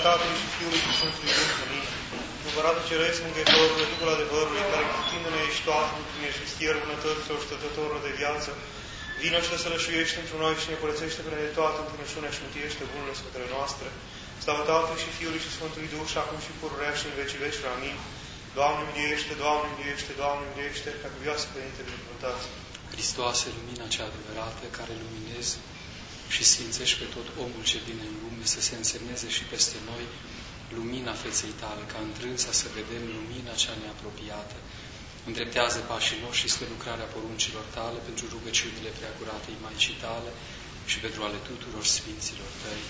Tatălui și Fiului și Sfântului Duh, amin. Împăratul Ceresc, Mângâietorul, Duhul adevărului, care chitându-ne ești toată, mulțumești, stier bunătăților, stătătorul de viață, vină și te sălășuiește într noi și ne curățește până de toată întinăciunea și mântuiește bunurile sfântele noastre. Slavă Tatălui și Fiului și Sfântului Duh, și acum și pururea și în vecii vecilor. Amin. Doamne miluiește, Doamne miluiește, Doamne miluiește, ca cuvioasă Părinte binecuvântați. Hristoase, lumina cea adevărată, care luminezi și sfințești pe tot omul ce vine în lume, să se însemneze și peste noi lumina feței tale, ca întrânsa să vedem lumina cea neapropiată. Îndreptează pașii noștri spre lucrarea poruncilor tale, pentru rugăciunile preacuratei Maicii tale și pentru ale tuturor sfinților tăi.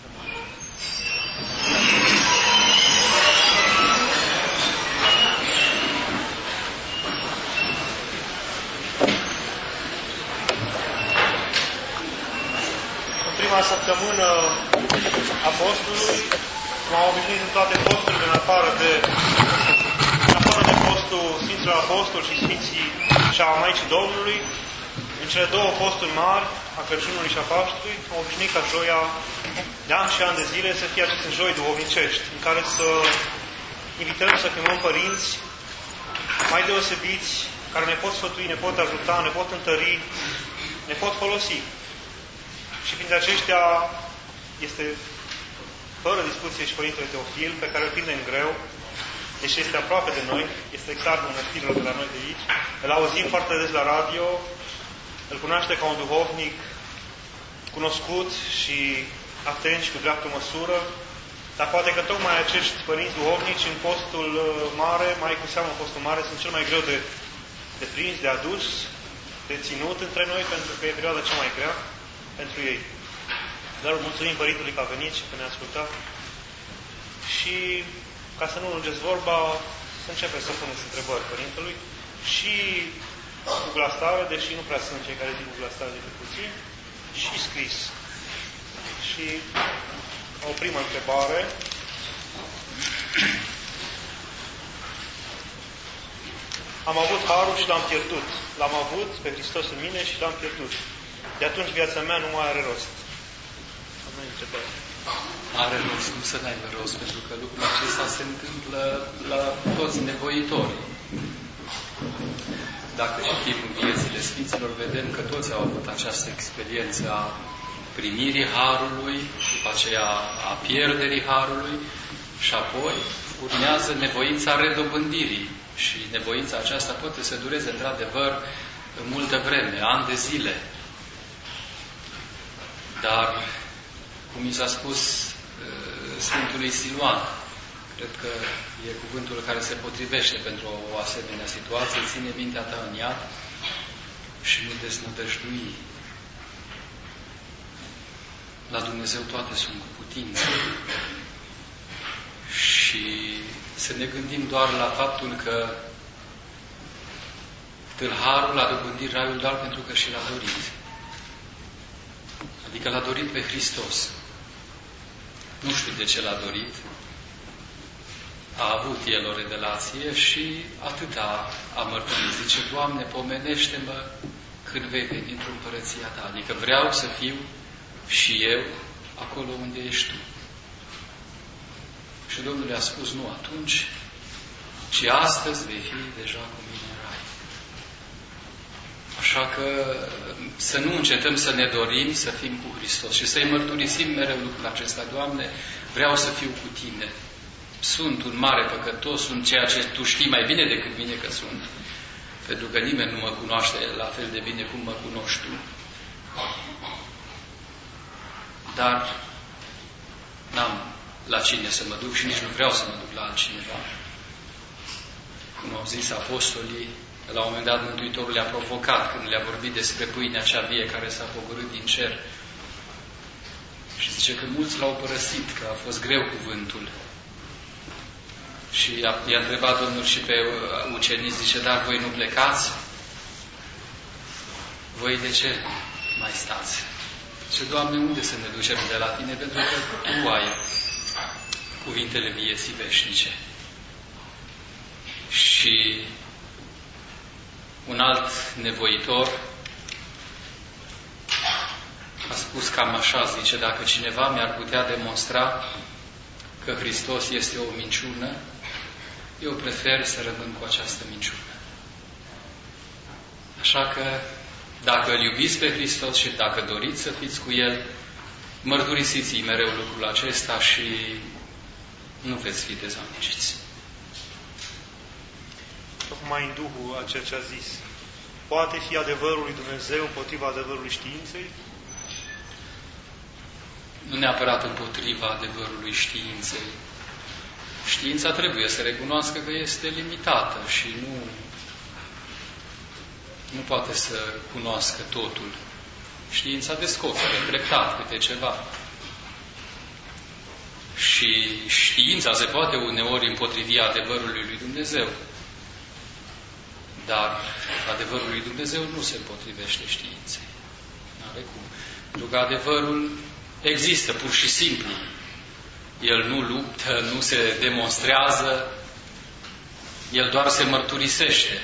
În prima săptămână a postului, m-am obișnuit în toate posturile, în afară de postul Sfinților Apostoli și Sfinții și a Maicii Domnului, în cele două posturi mari, a Crăciunului și a Paștului, am obișnuit ca joia de ani și ani de zile să fie aceste joi duhovnicești, în care să invităm să chemăm părinți mai deosebiți, care ne pot sfătui, ne pot ajuta, ne pot întări, ne pot folosi. Și printre aceștia este fără discuție și Părintele Teofil, pe care îl prindem greu, deși este aproape de noi, este exact mănăstirilor de la noi de aici. Îl auzim foarte des la radio, îl cunoaște ca un duhovnic cunoscut și atent și cu dreaptă măsură, dar poate că tocmai acești părinți duhovnici în postul mare, mai cu seamă în postul mare, sunt cel mai greu de prins, de adus, de ținut între noi, pentru că e perioada cea mai grea pentru ei. Dar mulțumim Părintului că a venit și că ne-a ascultat. Și ca să nu lungesc vorba, să începem să puneți întrebări Părintelui și cu glasare, deși nu prea sunt cei care zic cu glasare de puțin, și scris. Și o primă întrebare. Am avut harul și l-am pierdut. L-am avut pe Hristos în mine și l-am pierdut. De atunci viața mea nu mai are rost. Am mai întrebare. Are rost, nu să n-aibă rost, pentru că lucrul acesta se întâmplă la toți nevoitori. Dacă citim viețile Sfinților, vedem că toți au avut această experiență a primirii harului, după aceea a pierderii harului și apoi urmează nevoința redobândirii. Și nevoința aceasta poate să dureze într-adevăr multă vreme, ani de zile. Dar, cum mi s-a spus Sfântului Siluan, cred că e cuvântul care se potrivește pentru o asemenea situație, ține mintea ta în iad și nu deznădăjdui. La Dumnezeu toate sunt cu putință. Și să ne gândim doar la faptul că tâlharul a dobândit raiul doar pentru că și l-a dorit. Adică l-a dorit pe Hristos. Nu știu de ce l-a dorit. A avut el o revelație și atâta a mărturit. Zice, Doamne, pomenește-mă când vei veni într-o împărăția ta. Adică vreau să fiu și eu acolo unde ești tu. Și Domnul i-a spus, nu atunci, ci astăzi vei fi deja cu mine în rai. Așa că să nu încetăm să ne dorim să fim cu Hristos și să-i mărturisim mereu lucrul acesta. Doamne, vreau să fiu cu Tine. Sunt un mare păcătos, sunt ceea ce Tu știi mai bine decât mine că sunt. Pentru că nimeni nu mă cunoaște la fel de bine cum mă cunoști Tu. Dar n-am la cine să mă duc și nici nu vreau să mă duc la altcineva. Cum au zis apostolii, la un moment dat Mântuitorul le-a provocat când le-a vorbit despre pâinea cea vie care s-a pogorât din cer. Și zice că mulți l-au părăsit, că a fost greu cuvântul. Și i-a întrebat Domnul și pe ucenici, zice, dar voi nu plecați? Voi de ce mai stați? Zice, Doamne, unde să ne ducem de la Tine? Pentru că Tu ai cuvintele vieții veșnice. Și un alt nevoitor a spus cam așa, zice, dacă cineva mi-ar putea demonstra că Hristos este o minciună, eu prefer să rămân cu această minciună. Așa că, dacă îl iubiți pe Hristos și dacă doriți să fiți cu El, mărturisiți-i mereu lucrul acesta și nu veți fi dezamăgiți. Tocmai în Duhul a ceea ce a zis. Poate fi adevărul lui Dumnezeu împotriva adevărului științei? Nu neapărat împotriva adevărului științei. Știința trebuie să recunoască că este limitată și nu poate să cunoască totul. Știința descoperă treptat câte ceva. Și știința se poate uneori împotrivi adevărului lui Dumnezeu. Dar adevărul lui Dumnezeu nu se împotrivește științei. N-are cum. Pentru că adevărul există pur și simplu. El nu luptă, nu se demonstrează, el doar se mărturisește.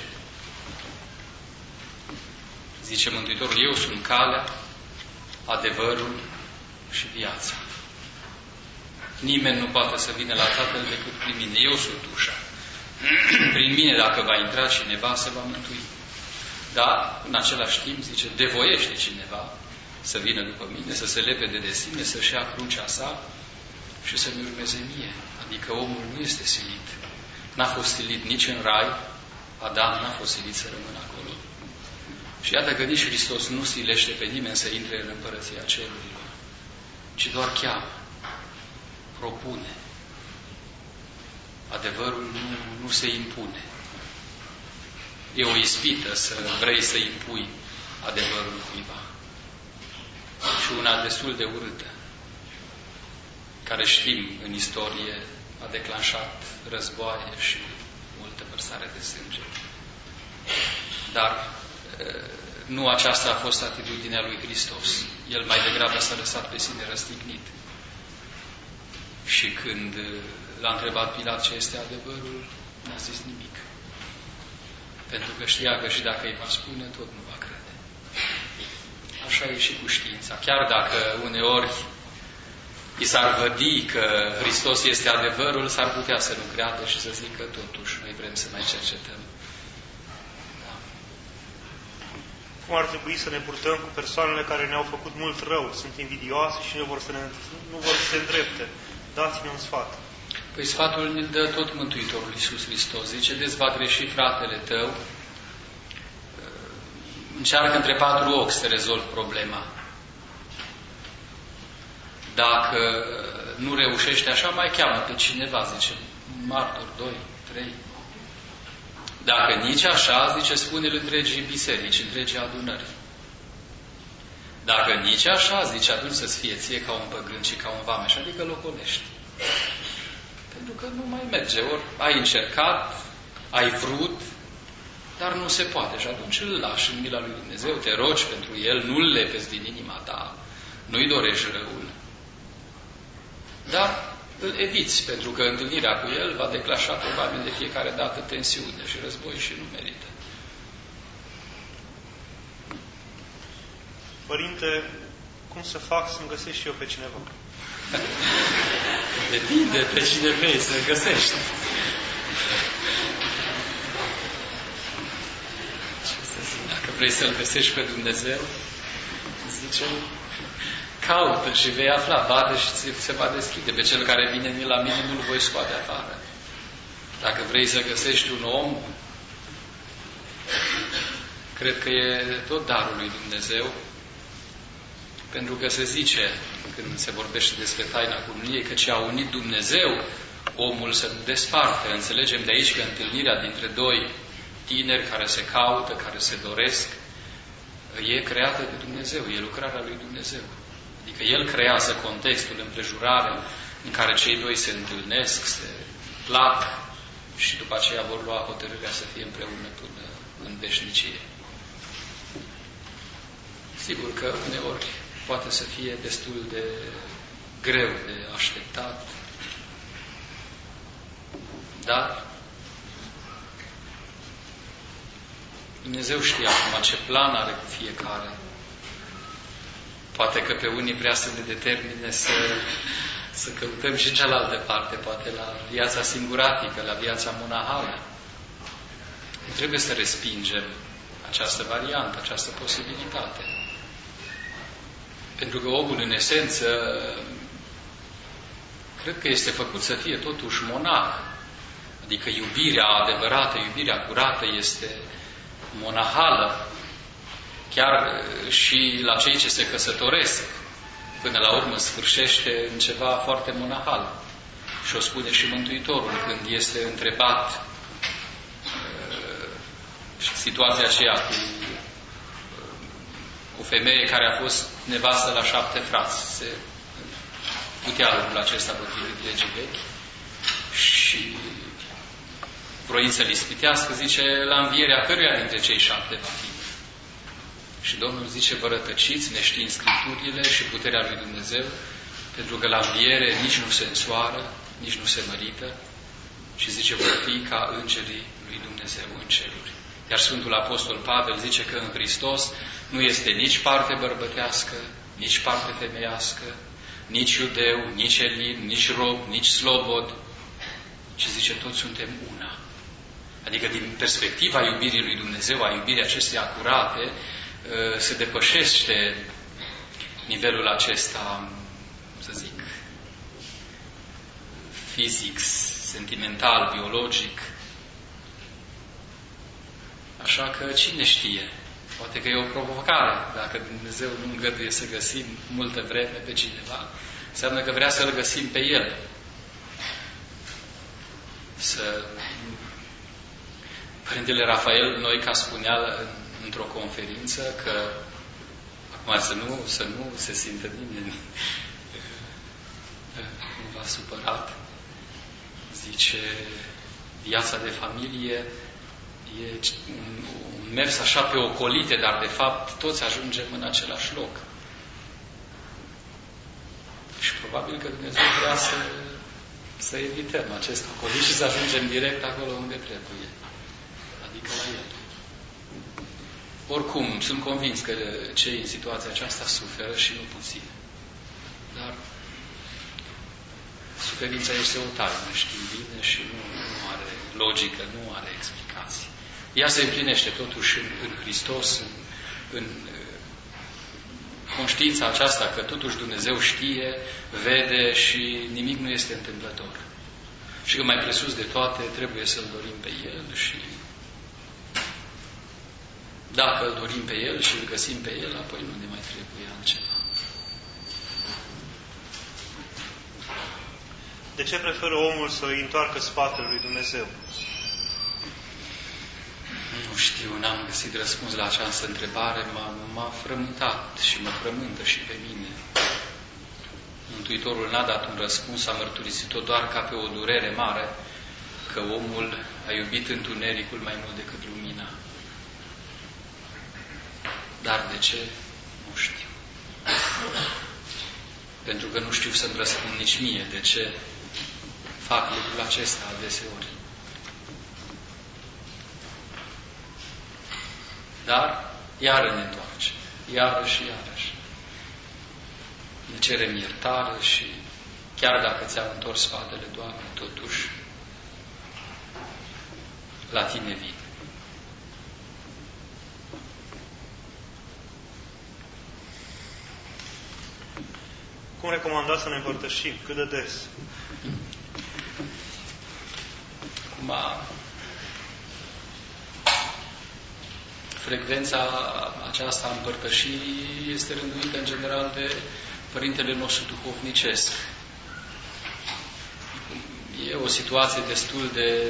Zice Mântuitorul, eu sunt calea, adevărul și viața. Nimeni nu poate să vină la Tatăl decât prin mine. Eu sunt ușa. Prin mine, dacă va intra cineva, se va mântui. Dar, în același timp, zice, devoiește cineva să vină după mine, să se lepede de sine, să-și ia crucea sa și să-mi urmeze mie. Adică omul nu este silit. N-a fost silit nici în rai, Adam n-a fost silit să rămână acolo. Și iată că nici Hristos nu silește pe nimeni să intre în împărăția cerurilor, ci doar cheamă, propune. Adevărul nu se impune. E o ispită să vrei să impui adevărul cuiva. Și una destul de urâtă, care știm în istorie a declanșat războaie și multă vărsare de sânge. Dar nu aceasta a fost atitudinea lui Hristos. El mai degrabă s-a lăsat pe sine răstignit. Și când l-a întrebat Pilat ce este adevărul, n-a zis nimic. Pentru că știa că și dacă îi va spune, tot nu va crede. Așa e și cu știința. Chiar dacă uneori i s-ar vădi că Hristos este adevărul, s-ar putea să nu creadă și să zică totuși, noi vrem să mai cercetăm. Da. Cum ar trebui să ne purtăm cu persoanele care ne-au făcut mult rău, sunt invidioase și nu vor să se îndrepte? Dați-ne un sfat. Păi sfatul ne dă tot Mântuitorul Iisus Hristos. Zice, de-ți va greși fratele tău, încearcă între 4 ochi să rezolvi problema. Dacă nu reușește așa, mai cheamă pe cineva, zice, martor, 2, 3. Dacă nici așa, zice, spune-l întregii biserici, întregii adunări. Dacă nici așa, zice, atunci să-ți fie ție ca un păgân și ca un vameș, adică locolești. Pentru că nu mai merge. Ori ai încercat, ai vrut, dar nu se poate. Și atunci îl lași în mila lui Dumnezeu, te rogi pentru el, nu-l lepezi din inima ta, nu-i dorești răul. Dar îl eviți, pentru că întâlnirea cu el va declanșa probabil de fiecare dată tensiune și război și nu merită. Părinte, cum să fac să-mi găsesc și eu pe cineva? Depinde pe cine vrei să găsești. Dacă vrei să-L găsești pe Dumnezeu, zice, caută și vei afla, bate și ți se va deschide. Pe cel care vine la mine nu-l voi scoate afară. Dacă vrei să găsești un om, cred că e tot darul lui Dumnezeu, pentru că se zice, când se vorbește despre taina cununiei, că ce a unit Dumnezeu, omul să nu desparte. Înțelegem de aici că întâlnirea dintre 2 tineri care se caută, care se doresc, e creată de Dumnezeu, e lucrarea lui Dumnezeu. Adică El creează contextul, împrejurarea în care cei 2 se întâlnesc, se plac și după aceea vor lua hotărârea să fie împreună până în veșnicie. Sigur că uneori poate să fie destul de greu de așteptat, dar Dumnezeu știe acum ce plan are cu fiecare. Poate că pe unii vrea să ne determine să căutăm și în cealaltă parte, poate la viața singuratică, la viața monahală. Nu trebuie să respingem această variantă, această posibilitate. Pentru că omul, în esență, cred că este făcut să fie totuși monah. Adică iubirea adevărată, iubirea curată este monahală. Chiar și la cei ce se căsătoresc, până la urmă sfârșește în ceva foarte monahal. Și o spune și Mântuitorul când este întrebat situația aceea cu o femeie care a fost nevastă la 7 frați. Se putea lucrul acesta potrivit legii vechi și vroind să-l ispitească, zice, la învierea căruia dintre cei 7 va fi. Și Domnul zice, vă rătăciți, neștiind Scripturile și puterea lui Dumnezeu, pentru că la înviere nici nu se însoară, nici nu se mărită, și zice, vor fi ca îngerii lui Dumnezeu în ceruri. Iar Sfântul Apostol Pavel zice că în Hristos nu este nici parte bărbătească, nici parte femeiască, nici iudeu, nici elin, nici rob, nici slobod, ci zice, toți suntem una. Adică din perspectiva iubirii lui Dumnezeu, a iubirii acesteia curate, se depășește nivelul acesta, să zic, fizic, sentimental, biologic. Așa că cine știe? Poate că e o provocare. Dacă Dumnezeu nu îngăduie să găsim multă vreme pe cineva, înseamnă că vrea să-L găsim pe El. Părintele Rafael Noica spunea într-o conferință că acum să nu se simtă nimeni cumva supărat. Zice, viața de familie e un mers așa pe ocolite, dar de fapt toți ajungem în același loc. Și probabil că Dumnezeu vrea să evităm acest ocolit și să ajungem direct acolo unde trebuie. Adică la El. Oricum, sunt convins că cei în situația aceasta suferă și nu puțin. Dar suferința este o taină, știm bine, și nu are logică, nu are explicații. Ea se împlinește totuși în Hristos, în conștiința aceasta că totuși Dumnezeu știe, vede și nimic nu este întâmplător. Și că mai presus de toate trebuie să-L dorim pe El și dacă Îl dorim pe El și Îl găsim pe El, apoi nu ne mai trebuie altceva. De ce preferă omul să îi întoarcă spatele lui Dumnezeu? Nu știu, n-am găsit răspuns la această întrebare, m-a frământat și mă frământă și pe mine. Mântuitorul n-a dat un răspuns, a mărturisit-o doar ca pe o durere mare, că omul a iubit întunericul mai mult decât lumina. Dar de ce? Nu știu. Pentru că nu știu să-mi răspund nici mie de ce fac lucrul acesta adeseori. Dar iară ne întoarce. Iară și iarăși. Ne cerem iertare și chiar dacă ți-am întors spatele, Doamne, totuși la Tine vin. Cum recomandați să ne împărtășim? Cât de des? Frecvența aceasta a împărtășirii este rânduită în general de Părintele nostru duhovnicesc. E o situație destul de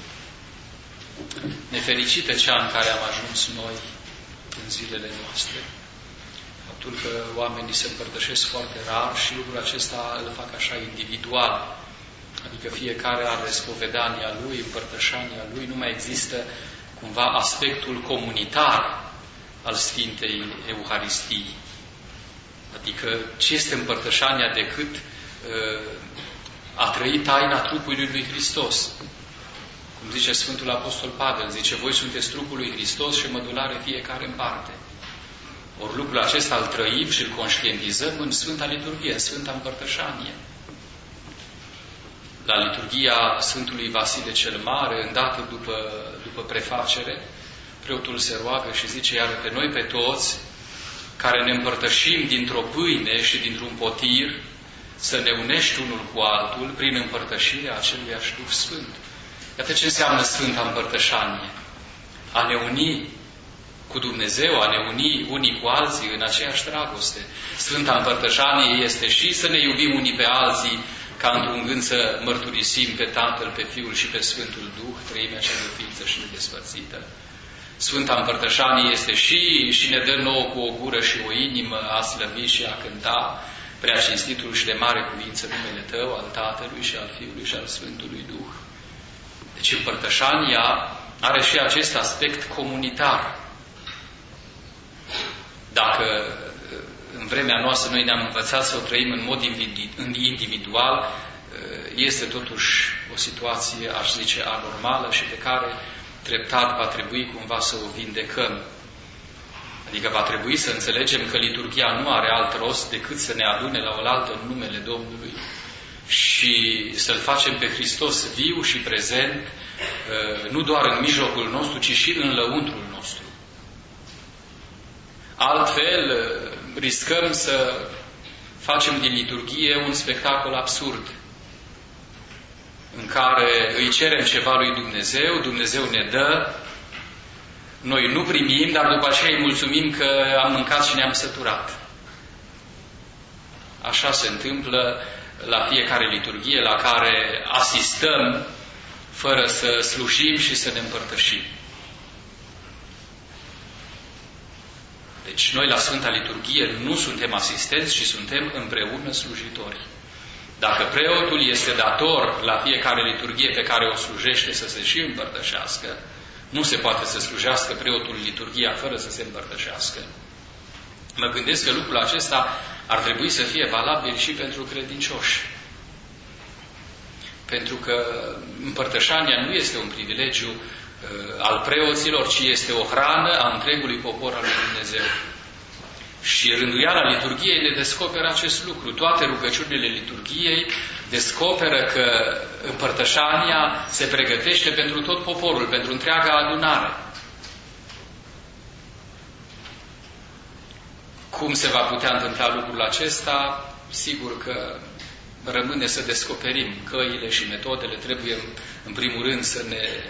nefericită cea în care am ajuns noi în zilele noastre. Faptul că oamenii se împărtășesc foarte rar și lucrul acesta îl fac așa individual. Adică fiecare are spovedania lui, împărtășania lui, nu mai există cumva aspectul comunitar al Sfintei Euharistii. Adică ce este împărtășania decât a trăi taina trupului lui Hristos. Cum zice Sfântul Apostol Pavel, zice, voi sunteți trupul lui Hristos și mădulare fiecare în parte. Ori lucrul acesta îl trăim și îl conștientizăm în Sfânta Liturghie, în Sfânta Împărtășanie. la liturghia Sfântului Vasile cel Mare, îndată după prefacere, preotul se roagă și zice: iar pe noi, pe toți, care ne împărtășim dintr-o pâine și dintr-un potir, să ne unești unul cu altul prin împărtășirea aceluiași Duh Sfânt. Iată ce înseamnă Sfânta Împărtășanie. A ne uni cu Dumnezeu, a ne uni unii cu alții în aceeași dragoste. Sfânta Împărtășanie este și să ne iubim unii pe alții, ca într-un gând să mărturisim pe Tatăl, pe Fiul și pe Sfântul Duh, treimea cea de ființă și nedespărțită. Sfânta Împărtășanie este și ne dă nouă cu o gură și o inimă a slăvi și a cânta prea cinstitul și de mare cuvință numele Tău, al Tatălui și al Fiului și al Sfântului Duh. Deci Împărtășania are și acest aspect comunitar. Dacă în vremea noastră noi ne-am învățat să o trăim în mod individual, este totuși o situație, aș zice, anormală și pe care treptat va trebui cumva să o vindecăm. Adică va trebui să înțelegem că liturghia nu are alt rost decât să ne adune la oaltă în numele Domnului și să-L facem pe Hristos viu și prezent, nu doar în mijlocul nostru, ci și în lăuntrul nostru. Altfel, riscăm să facem din liturghie un spectacol absurd, în care îi cerem ceva lui Dumnezeu, Dumnezeu ne dă, noi nu primim, dar după aceea îi mulțumim că am mâncat și ne-am săturat. Așa se întâmplă la fiecare liturghie la care asistăm fără să slujim și să ne împărtășim. Deci noi la Sfânta Liturghie nu suntem asistenți, ci suntem împreună slujitori. Dacă preotul este dator la fiecare liturghie pe care o slujește să se și împărtășească, nu se poate să slujească preotul liturghia fără să se împărtășească. Mă gândesc că lucrul acesta ar trebui să fie valabil și pentru credincioși. Pentru că împărtășania nu este un privilegiu al preoților, ci este o hrană a întregului popor al lui Dumnezeu. Și rânduiala liturghiei ne descoperă acest lucru. Toate rugăciunile liturghiei descoperă că împărtășania se pregătește pentru tot poporul, pentru întreaga adunare. Cum se va putea întâmpla lucrul acesta? Sigur că rămâne să descoperim căile și metodele. Trebuie, în primul rând, să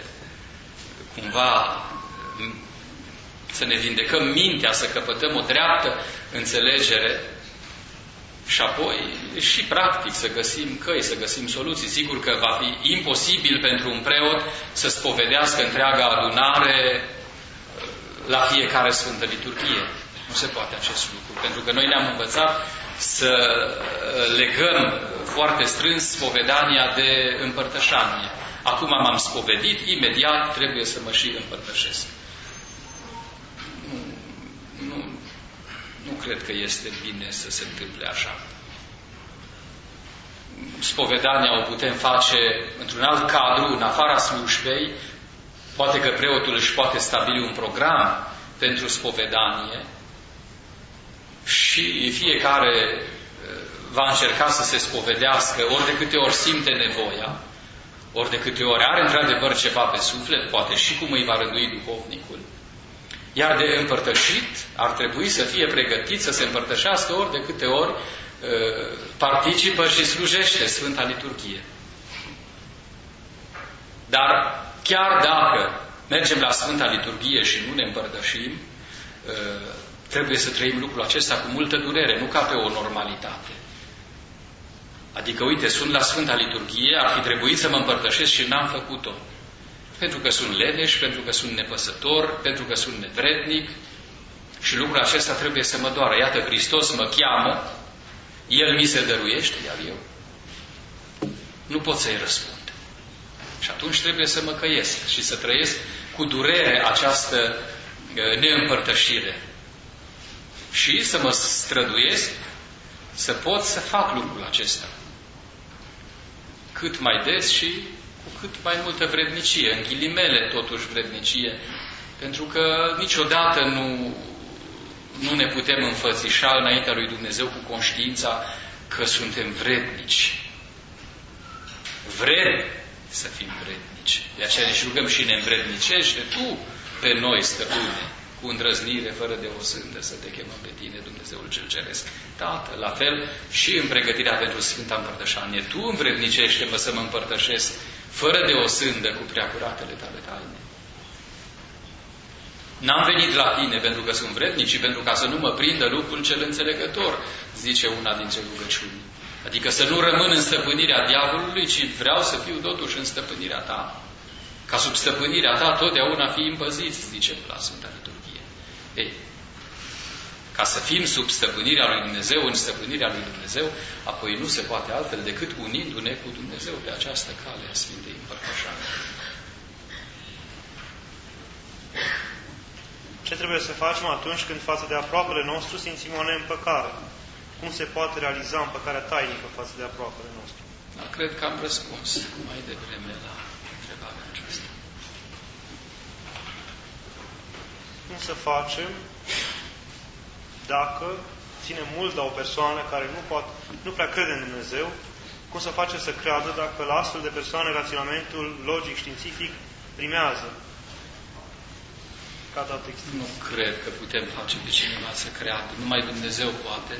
ne vindecăm mintea, să căpătăm o dreaptă înțelegere și apoi și practic să găsim căi, să găsim soluții. Sigur că va fi imposibil pentru un preot să spovedească întreaga adunare la fiecare Sfântă Liturghie. Nu se poate acest lucru, pentru că noi ne-am învățat să legăm foarte strâns spovedania de împărtășanie. Acum m-am spovedit, imediat trebuie să mă și împărtășesc. Nu cred că este bine să se întâmple așa. Spovedania o putem face într-un alt cadru, în afara slujbei. Poate că preotul își poate stabili un program pentru spovedanie și fiecare va încerca să se spovedească ori de câte ori simte nevoia, ori de câte ori are într-adevăr ceva pe suflet, poate și cum îi va rândui duhovnicul. Iar de împărtășit ar trebui să fie pregătit să se împărtășească ori de câte ori participă și slujește Sfânta Liturghie. Dar chiar dacă mergem la Sfânta Liturghie și nu ne împărtășim, trebuie să trăim lucrul acesta cu multă durere, nu ca pe o normalitate. Adică, uite, sunt la Sfânta Liturghie, ar fi trebuit să mă împărtășesc și n-am făcut-o. Pentru că sunt leneș, pentru că sunt nepăsător, pentru că sunt nevrednic și lucrul acesta trebuie să mă doară. Iată, Hristos mă cheamă, El mi se dăruiește, iar eu nu pot să-i răspund. Și atunci trebuie să mă căiesc și să trăiesc cu durere această neîmpărtășire. Și să mă străduiesc să pot să fac lucrul acesta. Cât mai des și cu cât mai multă vrednicie, în ghilimele totuși vrednicie, pentru că niciodată nu ne putem înfățișa înaintea lui Dumnezeu cu conștiința că suntem vrednici. vrem să fim vrednici. De aceea ne rugăm și ne învrednicește Tu pe noi, Stăpâne, cu îndrăznire, fără de o sândă, să Te chemăm pe Tine, Dumnezeul cel Ceresc. Tată, la fel și în pregătirea pentru Sfânta Împărtășanie. Tu învrednicește-mă să mă împărtășesc fără de o sândă cu preacuratele Tale taine. N-am venit la Tine pentru că sunt vrednic, ci pentru ca să nu mă prindă lucrul cel înțelegător, zice una dintre rugăciuni. Adică să nu rămân în stăpânirea diavolului, ci vreau să fiu totuși în stăpânirea Ta. Ca sub stăpânirea Ta totdeauna fii împăziți, zice la Sfânta Liturghie. Ei, ca să fim sub stăpânirea lui Dumnezeu, în stăpânirea lui Dumnezeu, apoi nu se poate altfel decât unindu-ne cu Dumnezeu pe această cale a Sfintei Împărtășanii. Ce trebuie să facem atunci când față de aproapele nostru simțim o neîmpăcare? Cum se poate realiza împăcarea tainică față de aproapele nostru? Da, cred că am răspuns mai devreme la întrebarea aceasta. Cum să facem dacă ține mult la o persoană care nu prea crede în Dumnezeu? Cum să facem să creadă dacă la astfel de persoane raționamentul logic, științific primează? Nu cred că putem face pe cineva să creadă. Numai Dumnezeu poate.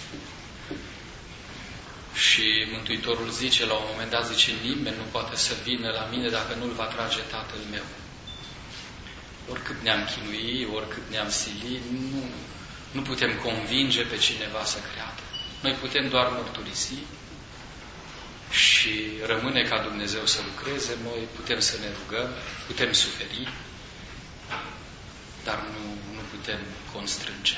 Și Mântuitorul zice, la un moment dat, zice, nimeni nu poate să vină la mine dacă nu-l va trage Tatăl meu. Oricât ne-am chinui, oricât ne-am sili, nu putem convinge pe cineva să creadă. Noi putem doar mărturisi și rămâne ca Dumnezeu să lucreze, noi putem să ne rugăm, putem suferi, dar nu putem constrânge.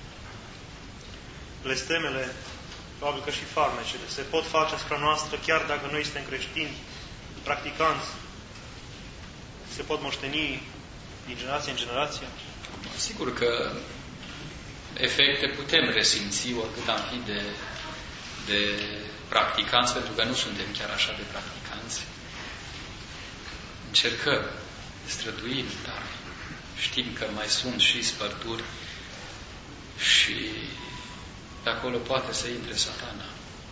Blestemele, probabil că și farmecele, se pot face asupra noastră chiar dacă noi suntem creștini, practicanți. Se pot moșteni din generație în generație? Sigur că efecte putem resimți oricât am fi de practicanți, pentru că nu suntem chiar așa de practicanți. Încercăm, străduim, dar știm că mai sunt și spărturi și de acolo poate să intre Satana.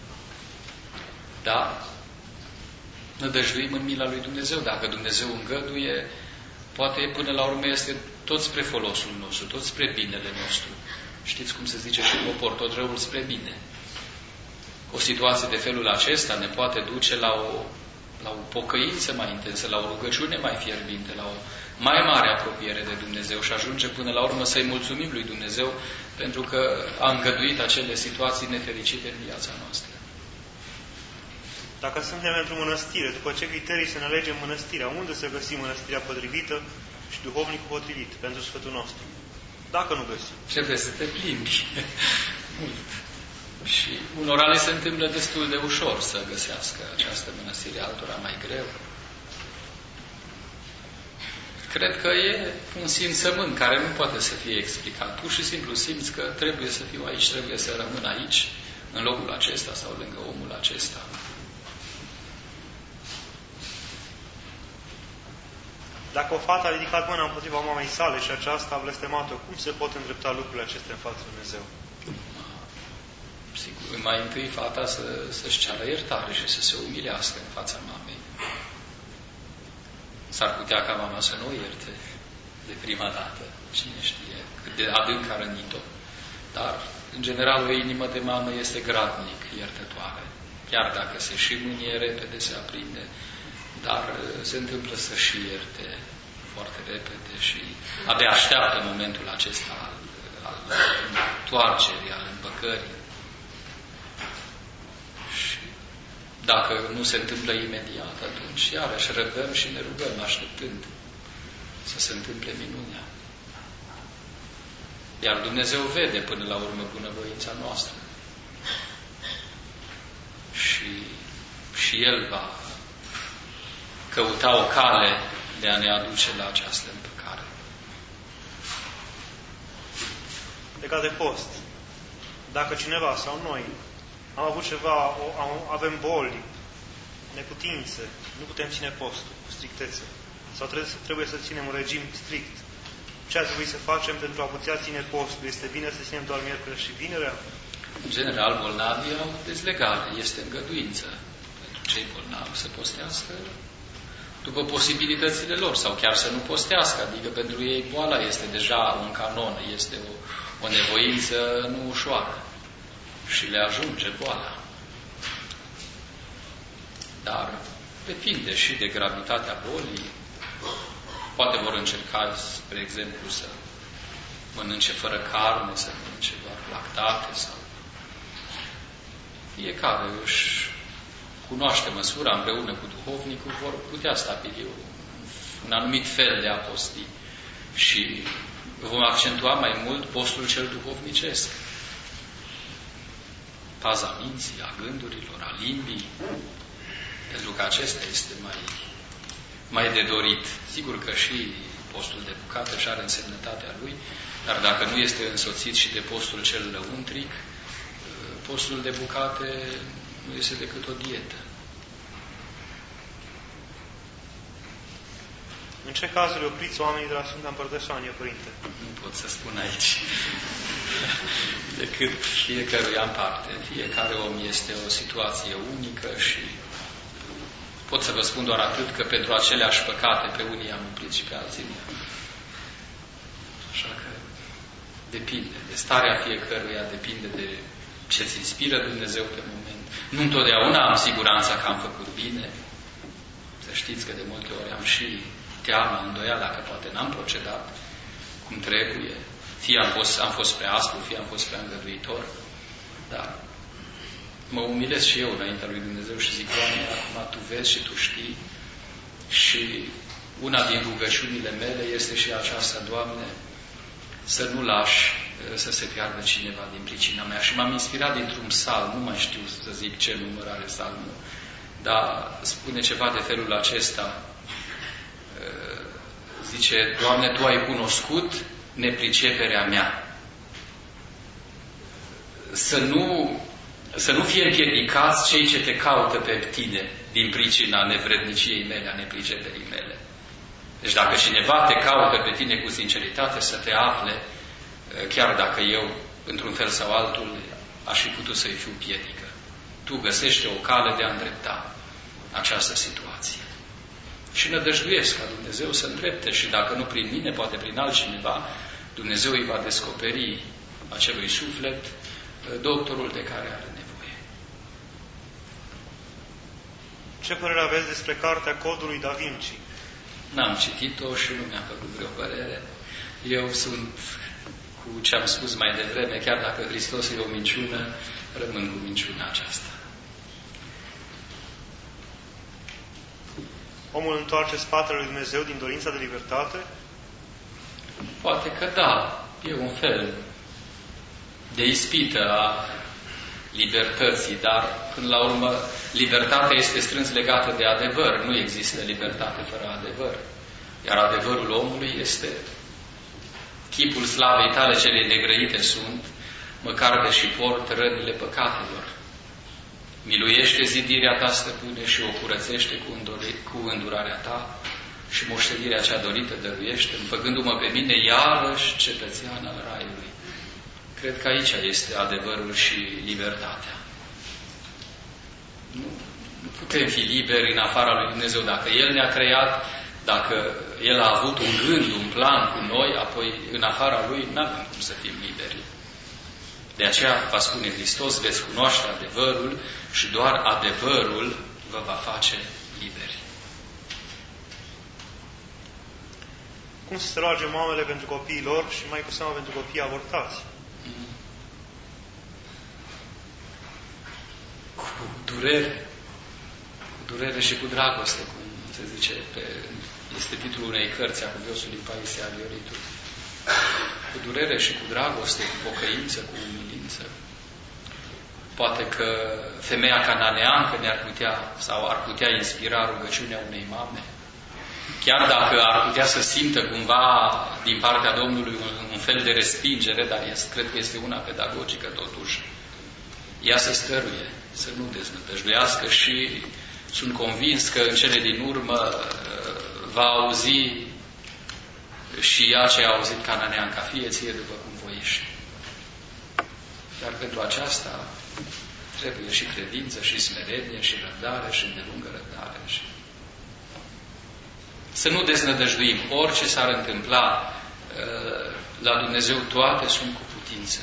Dar nădăjduim în mila lui Dumnezeu. Dacă Dumnezeu îngăduie, poate până la urmă este tot spre folosul nostru, tot spre binele nostru. Știți cum se zice și în popor, tot răul spre bine. O situație de felul acesta ne poate duce la o pocăință mai intensă, la o rugăciune mai fierbinte, la o mai mare apropiere de Dumnezeu și ajunge până la urmă să-i mulțumim lui Dumnezeu pentru că a îngăduit acele situații nefericite în viața noastră. Dacă suntem într-o mănăstire, după ce criterii să ne alegem mănăstirea? Unde să găsim mănăstirea potrivită și duhovnicul potrivit pentru sfătul nostru? Dacă nu găsim. Trebuie să te plimbi. Și unora le se întâmplă destul de ușor să găsească această mănăstire, altora mai greu. Cred că e un simțământ care nu poate să fie explicat. Pur și simplu simți că trebuie să fiu aici, trebuie să rămân aici, în locul acesta sau lângă omul acesta. Dacă o fată a ridicat mâna împotriva mamei sale și aceasta a blestemat-o, cum se pot îndrepta lucrurile acestea în fața lui Dumnezeu? Sigur, mai întâi fata să-și ceară iertare și să se umilească în fața mamei. S-ar putea ca mama să nu o ierte de prima dată. Cine știe cât de adânc a rănit-o. Dar, în general, o inimă de mamă este gradnic iertătoare. Chiar dacă se și mânie, repede se aprinde. Dar se întâmplă să și ierte foarte repede și abia așteaptă momentul acesta al întoarcerii, al împăcării. Și dacă nu se întâmplă imediat, atunci iarăși răbdăm și ne rugăm, așteptând să se întâmple minunea. Iar Dumnezeu vede până la urmă bunăvoința noastră. Și El va căuta o cale de a ne aduce la această împăcare. Legat de post, dacă cineva sau noi am avut avem boli, neputințe, nu putem ține postul cu strictețe, sau trebuie să ținem un regim strict, ce ar trebui să facem pentru a putea ține postul? Este bine să ținem doar miercuri și vinerea? În general, bolnavii au dezlegare, este îngăduință pentru cei bolnavi să postească după posibilitățile lor, sau chiar să nu postească, adică pentru ei boala este deja un canon, este o nevoință nu ușoară și le ajunge boala. Dar depinde și de gravitatea bolii. Poate vor încerca, spre exemplu, să mănânce fără carne, să mănânce doar lactate, sau fiecare își cunoaște măsura, împreună cu duhovnicul vor putea stabili un anumit fel de a posti. Și vom accentua mai mult postul cel duhovnicesc. Paza minții, a gândurilor, a limbii, pentru că acesta este mai de dorit. Sigur că și postul de bucată își are însemnătatea lui, dar dacă nu este însoțit și de postul cel lăuntric, postul de bucate nu este decât o dietă. În ce cazuri opriți oamenii de la Sfânta Împărtășanie, Părinte? Nu pot să spun aici. Decât fiecăruia în parte. Fiecare om este o situație unică și pot să vă spun doar atât, că pentru aceleași păcate pe unii am oprit și pe alții. Așa că depinde. De starea fiecăruia depinde de ce-ți inspiră Dumnezeu pe moment. Nu întotdeauna am siguranța că am făcut bine. Să știți că de multe ori am și teama, îndoiala că poate n-am procedat cum trebuie. Fie am fost prea aspru, fie am fost prea îngăduitor. Dar mă umilesc și eu înaintea lui Dumnezeu și zic, Doamne, acum Tu vezi și Tu știi. Și una din rugăciunile mele este și aceasta, Doamne, să nu lași să se piardă cineva din pricina mea. Și m-am inspirat dintr-un psalm, nu mai știu să zic ce număr are psalmul, dar spune ceva de felul acesta. Zice, Doamne, Tu ai cunoscut nepriceperea mea. Să nu fie împiedicați cei ce Te caută pe Tine din pricina nevredniciei mele, a nepriceperii mele. Deci dacă cineva te caută pe tine cu sinceritate, să te afle, chiar dacă eu, într-un fel sau altul, aș fi putut să-i fiu piedică. Tu găsește o cale de a îndrepta această situație. Și nădăjduiesc ca Dumnezeu să îndrepte și dacă nu prin mine, poate prin altcineva, Dumnezeu îi va descoperi acelui suflet doctorul de care are nevoie. Ce părere aveți despre cartea Codului Da Vinci? N-am citit-o și nu mi-a făcut vreo părere. Eu sunt cu ce am spus mai devreme, chiar dacă Hristos e o minciună, rămân cu minciuna aceasta. Omul întoarce spatele lui Dumnezeu din dorința de libertate? Poate că da. E un fel de ispită a libertății, dar până la urmă libertatea este strâns legată de adevăr. Nu există libertate fără adevăr. Iar adevărul omului este chipul slavei tale cele negrăite sunt, măcar deși port rănile păcatelor. Miluiește zidirea ta, stăpâne, și o curățește cu îndurarea ta și moștenirea cea dorită dăruiește, făcându-mă pe mine iarăși cetățean al Raiului. Cred că aici este adevărul și libertatea. Nu putem fi liberi în afara lui Dumnezeu. Dacă El ne-a creat, dacă El a avut un gând, un plan cu noi, apoi în afara Lui n-avem cum să fim liberi. De aceea va spune Hristos, veți cunoaște adevărul și doar adevărul vă va face liberi. Cum să se roage mamele pentru copiii lor și mai cu seamă pentru copiii avortați? Cu durere. Cu durere și cu dragoste, cum se zice, este titlul unei cărți a cuviosului Paisie al Ioritului. Cu durere și cu dragoste, cu pocăință, cu umilință. Poate că femeia cananeancă ne-ar putea sau ar putea inspira rugăciunea unei mame. Chiar dacă ar putea să simtă cumva din partea Domnului un fel de respingere, dar cred că este una pedagogică totuși. Ea să stăruie, să nu deznădăjduiască și sunt convins că în cele din urmă va auzi și ea ce a auzit cananeanca, fie ție după cum voiești. Dar pentru aceasta Trebuie și credință, și smerenie, și răbdare, și îndelungă răbdare. Și... Să nu deznădăjduim. Orice s-ar întâmpla la Dumnezeu, toate sunt cu putință.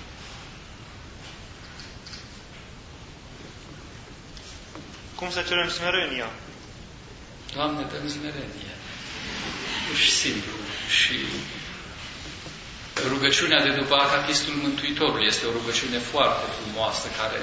Cum să cerem smerenia? Doamne, dă-mi smerenie. Pur și simplu. Și rugăciunea de după Acatistul Mântuitorului este o rugăciune foarte frumoasă care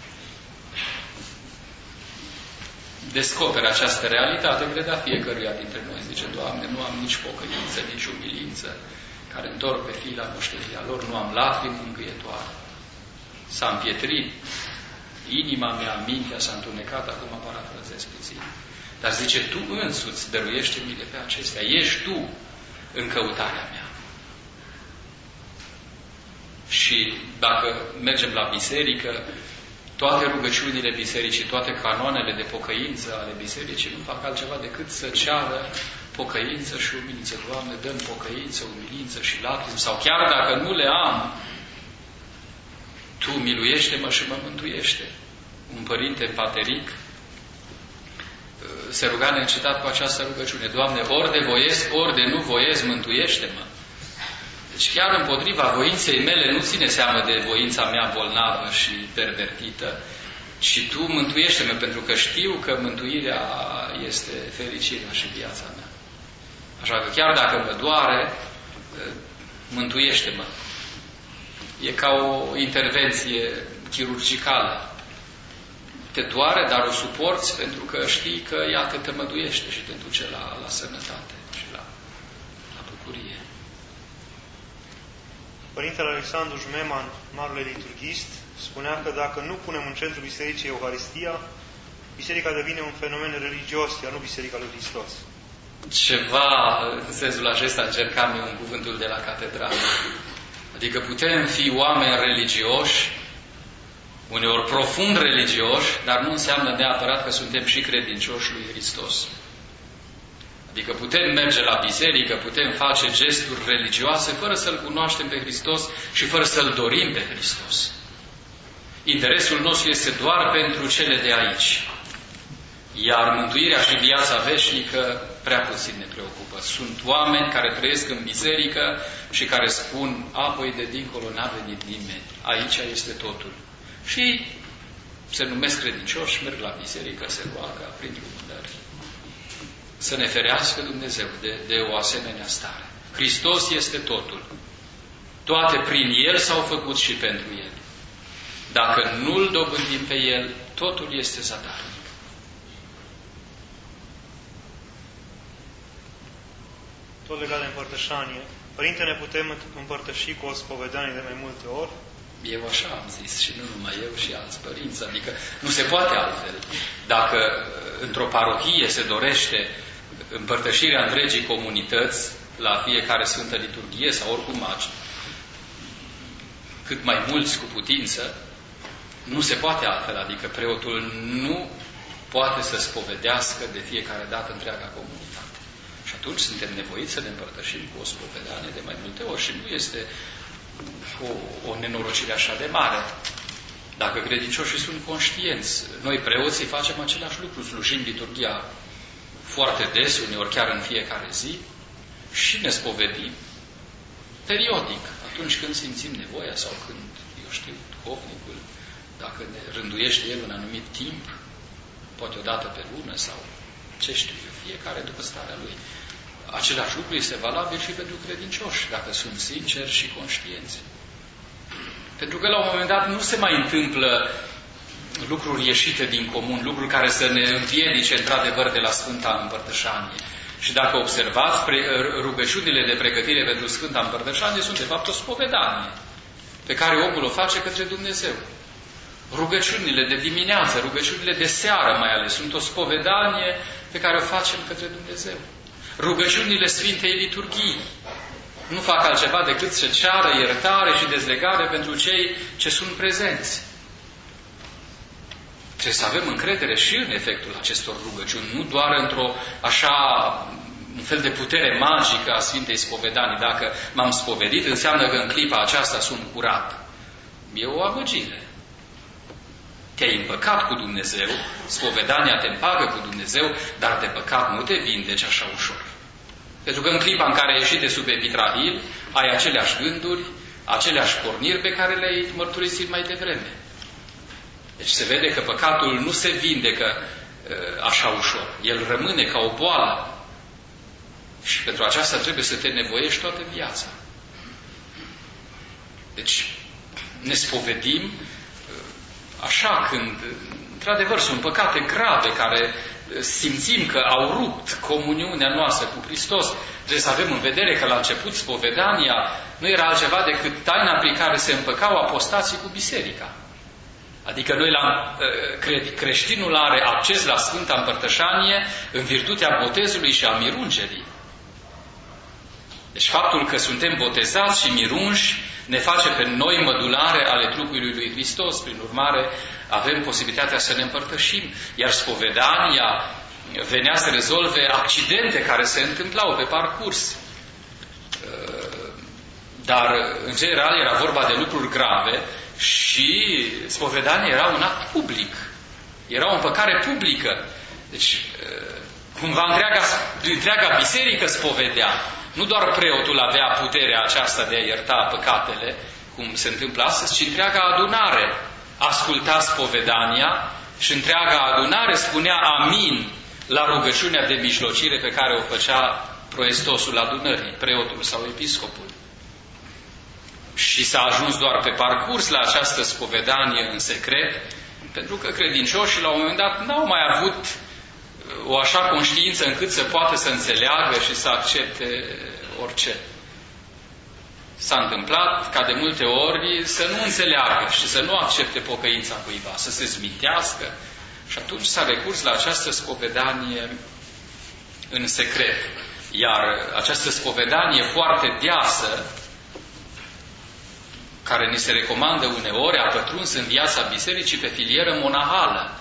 descoperă această realitate, cred, a fiecăruia dintre noi. Zice, Doamne, nu am nici pocăință, nici umilință, care întorc pe fii la moștenirea lor, nu am lacrimi mângâietoare. S-a împietrit inima mea, mintea s-a întunecat, acum parafrazez puțin. Dar zice, Tu însuți dăruiește-mi de pe acestea. Ești Tu în căutarea mea. Și dacă mergem la biserică, toate rugăciunile bisericii, toate canoanele de pocăință ale bisericii nu fac altceva decât să ceară pocăință și umilință. Doamne, dă-mi pocăință, umilință și lacrimi. Sau chiar dacă nu le am, Tu miluiește-mă și mă mântuiește. Un părinte pateric se ruga neîncetat cu această rugăciune. Doamne, ori de voiesc, ori de nu voiesc, mântuiește-mă. Deci chiar împotriva voinței mele nu ține seamă de voința mea bolnavă și pervertită, ci Tu mântuiește-mă, pentru că știu că mântuirea este fericirea și viața mea. Așa că chiar dacă mă doare, mântuiește-mă. E ca o intervenție chirurgicală. Te doare, dar o suporți pentru că știi că ea te tămăduiește și te duce la sănătate și la bucurie. Părintele Alexandru Jmeman, marele liturghist, spunea că dacă nu punem în centrul bisericii Euharistia, biserica devine un fenomen religios, iar nu biserica lui Hristos. Ceva în sensul acesta încercam eu în cuvântul de la catedrală. Adică putem fi oameni religioși, uneori profund religioși, dar nu înseamnă neapărat că suntem și credincioși lui Hristos. Adică putem merge la biserică, putem face gesturi religioase fără să-L cunoaștem pe Hristos și fără să-L dorim pe Hristos. Interesul nostru este doar pentru cele de aici. Iar mântuirea și viața veșnică prea puțin ne preocupă. Sunt oameni care trăiesc în biserică și care spun, apoi de dincolo n-a venit nimeni. Aici este totul. Și se numesc credincioși, merg la biserică, se roagă, aprind lumânări. Să ne ferească Dumnezeu de o asemenea stare. Hristos este totul. Toate prin El s-au făcut și pentru El. Dacă nu-L dobândim pe El, totul este zadarnic. Tot legat de împărtășanie. Părinte, ne putem împărtăși cu o spovedanie de mai multe ori? Eu așa am zis, și nu numai eu, și alți părinți. Adică nu se poate altfel. Dacă într-o parohie se dorește împărtășirea întregii comunități la fiecare Sfântă Liturghie sau oricum cât mai mulți cu putință, nu se poate altfel. Adică preotul nu poate să spovedească de fiecare dată întreaga comunitate. Și atunci suntem nevoiți să ne împărtășim cu o spovedanie de mai multe ori și nu este o nenorocire așa de mare. Dacă credincioșii sunt conștienți, noi preoții facem același lucru, slujim liturghia foarte des, uneori chiar în fiecare zi, și ne spovedim periodic, atunci când simțim nevoia sau când, eu știu, duhovnicul, dacă ne rânduiește el un anumit timp, poate o dată pe lună sau ce știu eu, fiecare după starea lui. Același lucru este valabil și pentru credincioși, dacă sunt sinceri și conștienți. Pentru că la un moment dat nu se mai întâmplă lucruri ieșite din comun, lucruri care să ne împiedice într-adevăr de la Sfânta Împărtășanie. Și dacă observați, rugăciunile de pregătire pentru Sfânta Împărtășanie sunt de fapt o spovedanie pe care omul o face către Dumnezeu. Rugăciunile de dimineață, rugăciunile de seară mai ales, sunt o spovedanie pe care o facem către Dumnezeu. Rugăciunile Sfintei Liturghii nu fac altceva decât să ceară iertare și dezlegare pentru cei ce sunt prezenți. Trebuie să avem încredere și în efectul acestor rugăciuni, nu doar într-o un fel de putere magică a Sfintei Spovedanii. Dacă m-am spovedit, înseamnă că în clipa aceasta sunt curat. E o amăgire. Te-ai împăcat cu Dumnezeu, spovedania te împacă cu Dumnezeu, dar de păcat nu te vindeci așa ușor. Pentru că în clipa în care ai ieșit de sub epitrahil, ai aceleași gânduri, aceleași porniri pe care le-ai mărturisit mai devreme. Deci se vede că păcatul nu se vindecă așa ușor. El rămâne ca o boală. Și pentru aceasta trebuie să te nevoiești toată viața. Deci ne spovedim așa când, într-adevăr, sunt păcate grave care simțim că au rupt comuniunea noastră cu Hristos. Trebuie să avem în vedere că la început spovedania nu era altceva decât taina prin care se împăcau apostații cu biserica. Adică noi, creștinul are acces la Sfânta Împărtășanie în virtutea botezului și a mirungerii. Deci faptul că suntem botezați și mirunși ne face pe noi mădulare ale trupului lui Hristos. Prin urmare, avem posibilitatea să ne împărtășim. Iar spovedania venea să rezolve accidente care se întâmplau pe parcurs. Dar, în general, era vorba de lucruri grave și spovedania era un act public. Era o împăcare publică. Deci, cumva întreaga biserică spovedea. Nu doar preotul avea puterea aceasta de a ierta păcatele, cum se întâmplă astăzi, ci întreaga adunare asculta spovedania și întreaga adunare spunea amin la rugăciunea de mijlocire pe care o făcea proestosul adunării, preotul sau episcopul. Și s-a ajuns doar pe parcurs la această spovedanie în secret, pentru că credincioșii la un moment dat n-au mai avut o așa conștiință încât să poată să înțeleagă și să accepte orice. S-a întâmplat ca de multe ori să nu înțeleagă și să nu accepte pocăința cuiva, să se smintească. Și atunci s-a recurs la această spovedanie în secret. Iar această spovedanie foarte deasă, care ni se recomandă uneori, a pătruns în viața bisericii pe filieră monahală.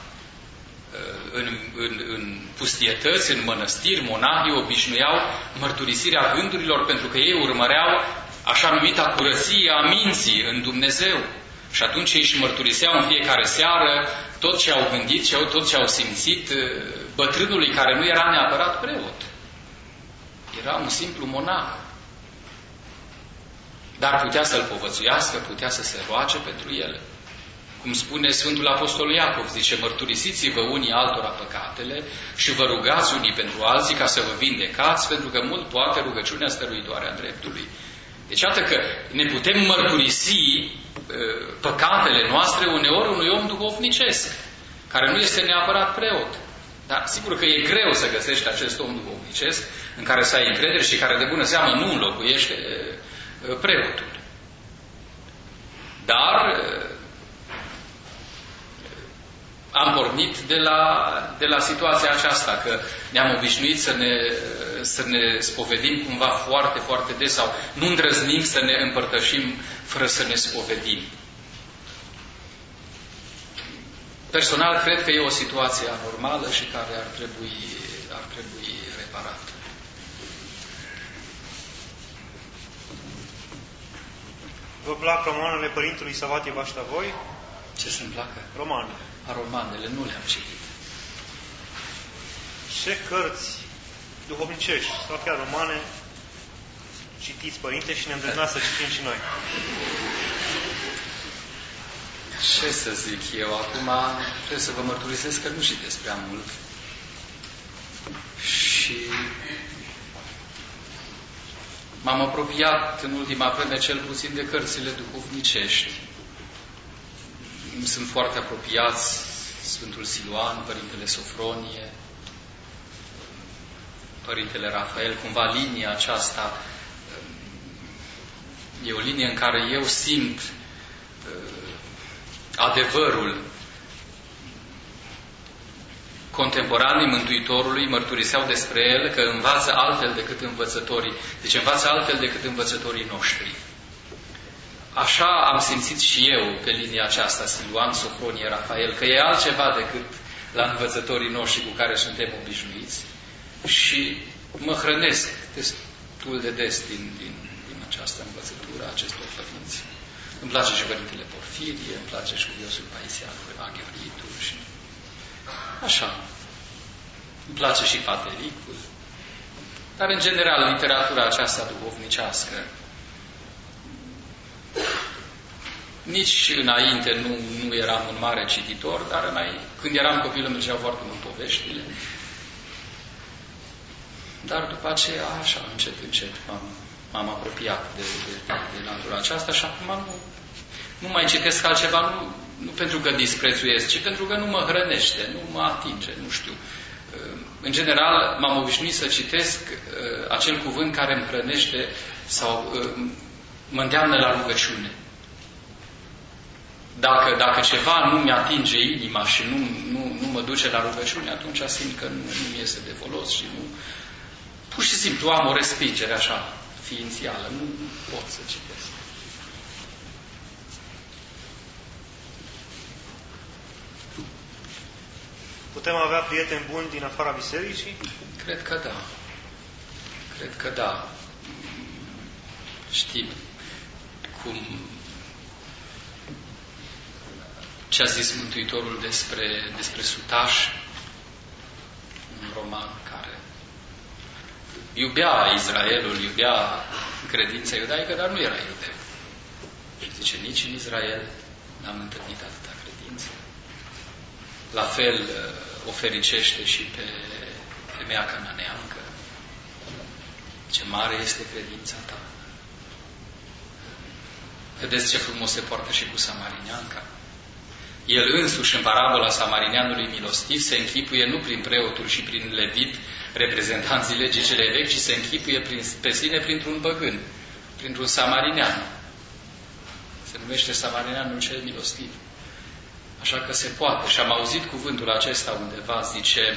În pustietăți, în mănăstiri, monahii obișnuiau mărturisirea gândurilor pentru că ei urmăreau așa numita curăție a minții în Dumnezeu. Și atunci ei își mărturiseau în fiecare seară tot ce au gândit, tot ce au simțit bătrânului care nu era neapărat preot. Era un simplu monah. Dar putea să-l povățuiască, putea să se roage pentru el. Cum spune Sfântul Apostol Iacov, zice, mărturisiți-vă unii altora păcatele și vă rugați unii pentru alții ca să vă vindecați, pentru că mult poate rugăciunea stăruitoare a dreptului. Deci, iată că ne putem mărturisi păcatele noastre uneori unui om duhovnicesc, care nu este neapărat preot. Dar sigur că e greu să găsești acest om duhovnicesc în care să ai încredere și care de bună seamă nu înlocuiește preotul. Dar am pornit de la situația aceasta, că ne-am obișnuit să ne spovedim cumva foarte, foarte des sau nu îndrăznim să ne împărtășim fără să ne spovedim. Personal, cred că e o situație anormală și care ar trebui reparată. Vă plac romanele Părintelui Savatie Vaștavoi? Ce să-mi placă? Romanele. Romanele nu le-am citit. Ce cărți duhovnicești sau chiar romane citiți, Părinte, și ne îndrăznați să citim și noi? Ce să zic eu? Acum trebuie să vă mărturisesc că nu citesc prea mult. Și m-am apropiat în ultima vreme cel puțin de cărțile duhovnicești. Sunt foarte apropiați Sfântul Siluan, Părintele Sofronie, Părintele Rafael. Cumva linia aceasta e o linie în care eu simt adevărul. Contemporanii Mântuitorului mărturiseau despre el că învață altfel decât învățătorii. Deci învață altfel decât învățătorii noștri. Așa am simțit și eu pe linia aceasta, Siluan, Sofronie, Rafael, că e altceva decât la învățătorii noștri cu care suntem obișnuiți și mă hrănesc destul de des din această învățătură a acestor părinți. Îmi place și Părintele Porfirie, îmi place și Cuviosul Paisian cu Evanghelitul și așa. Îmi place și Patericul. Dar, în general, literatura aceasta duhovnicească, nici înainte nu eram un mare cititor, dar când eram copil îmi mergeau foarte mult poveștile. Dar după aceea, așa, încet, m-am apropiat de natura aceasta și acum nu mai citesc altceva, nu pentru că disprețuiesc, ci pentru că nu mă hrănește, nu mă atinge, nu știu. În general, m-am obișnuit să citesc acel cuvânt care îmi hrănește sau mă îndeamnă la rugăciune. Dacă ceva nu mi-atinge inima și nu mă duce la rugăciune, atunci simt că nu iese de folos și nu... Pur și simplu am o respingere așa, ființială. Nu pot să citesc. Putem avea prieteni buni din afara bisericii? Cred că da. Cred că da. Știm ce a zis Mântuitorul despre sutași, un roman care iubea Israelul, iubea credința iudaică, dar nu era iudeu. Și zice, nici în Israel n-am întâlnit atâta credință. La fel o fericește și pe femeia cananeancă. Ce mare este credința ta. Vedeți ce frumos se poartă și cu samarineanca. El însuși, în parabola samarineanului milostiv, se închipuie nu prin preotul și prin levit, reprezentanții legii cele vechi, ci se închipuie pe sine printr-un păgân, printr-un samarinean. Se numește samarineanul cel milostiv. Așa că se poate. Și am auzit cuvântul acesta undeva, zice,